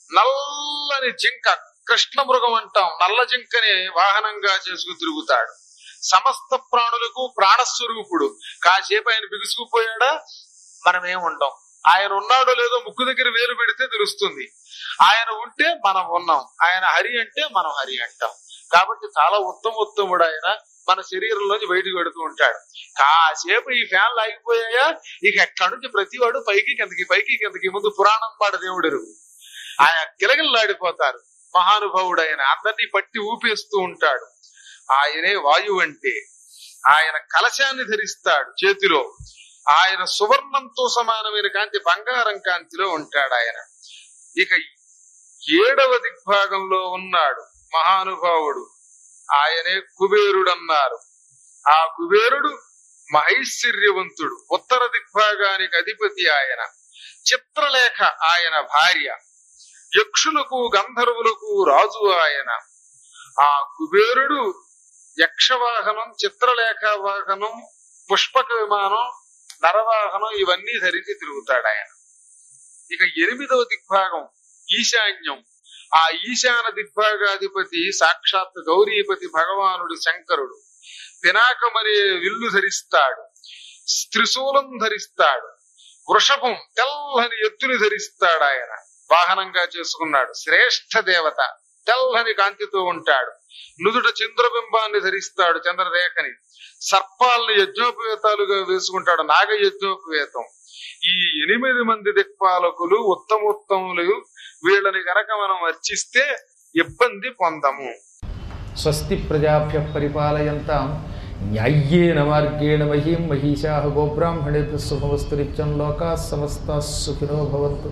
B: నల్లని జింక, కృష్ణ మృగం అంటాం, నల్ల జింకనే వాహనంగా చేసుకుని తిరుగుతాడు. సమస్త ప్రాణులకు ప్రాణస్వరూపుడు. కాసేపు ఆయన బిగుసుకుపోయాడా మనమేం ఉండం. ఆయన ఉన్నాడో లేదో ముక్కు దగ్గర వేలు పెడితే తెలుస్తుంది. ఆయన ఉంటే మనం ఉన్నాం, ఆయన హరి అంటే మనం హరి అంటాం. కాబట్టి చాలా ఉత్తముడు ఆయన. మన శరీరంలోంచి బయటకు పెడుతూ ఉంటాడు. కాసేపు ఈ ఫ్యాన్లు ఆగిపోయాయా, ఇక ఎక్కడి నుంచి ప్రతివాడు పైకి కిందకి ముందు పురాణం పాట దేవుడు ఆయన గిలగిల్లాడిపోతారు. మహానుభావుడు ఆయన, అందరినీ పట్టి ఊపేస్తూ ఉంటాడు. ఆయనే వాయువు అంటే. ఆయన కలశాన్ని ధరిస్తాడు చేతిలో. ఆయన సువర్ణంతో సమానమైన కాంతి, బంగారం కాంతిలో ఉంటాడు ఆయన. ఇక 7వ దిగ్భాగంలో ఉన్నాడు మహానుభావుడు. ఆయనే కుబేరుడు అన్నారు. ఆ కుబేరుడు మహైశ్వర్యవంతుడు. ఉత్తర దిగ్భాగానికి అధిపతి ఆయన. చిత్రలేఖ ఆయన భార్య. యక్షులకు గంధర్వులకు రాజు ఆయన. ఆ కుబేరుడు యక్షవాహనం, చిత్రలేఖ వాహనం, పుష్పక విమానం, నరవాహనం ఇవన్నీ ధరించి తిరుగుతాడు ఆయన. ఇక 8వ దిగ్భాగం ఈశాన్యం. ఆ ఈశాన దిగ్భాగాధిపతి సాక్షాత్ గౌరీపతి భగవానుడు శంకరుడు. పినాకమనే విల్లు ధరిస్తాడు, త్రిశూలం ధరిస్తాడు, వృషభం తెల్లని ఎత్తుని ధరిస్తాడు. ఆయన వాహనంగా చేసుకున్నాడు. శ్రేష్ఠ దేవత, తెల్లని కాంతితో ఉంటాడు. నుదుట చంద్రబింబాన్ని ధరిస్తాడు, చంద్రరేఖని. సర్పాలని యజ్ఞోపవేతాలుగా వేసుకుంటాడు, నాగ యజ్ఞోపవేతం. ఈ 8 మంది దిక్పాలకులు ఉత్తమోత్తములు. వీళ్ళని గనక మనం అర్చిస్తే ఇబ్బంది పొందము.
A: స్వస్తి ప్రజాభ్యః పరిపాలయంతాం న్యాయ్యేన మార్గేణ మహీం మహీషాః గోబ్రాహ్మణేభ్యः శుభమస్తు నిత్యం. లోకాః సమస్తాః సుఖినో భవంతు.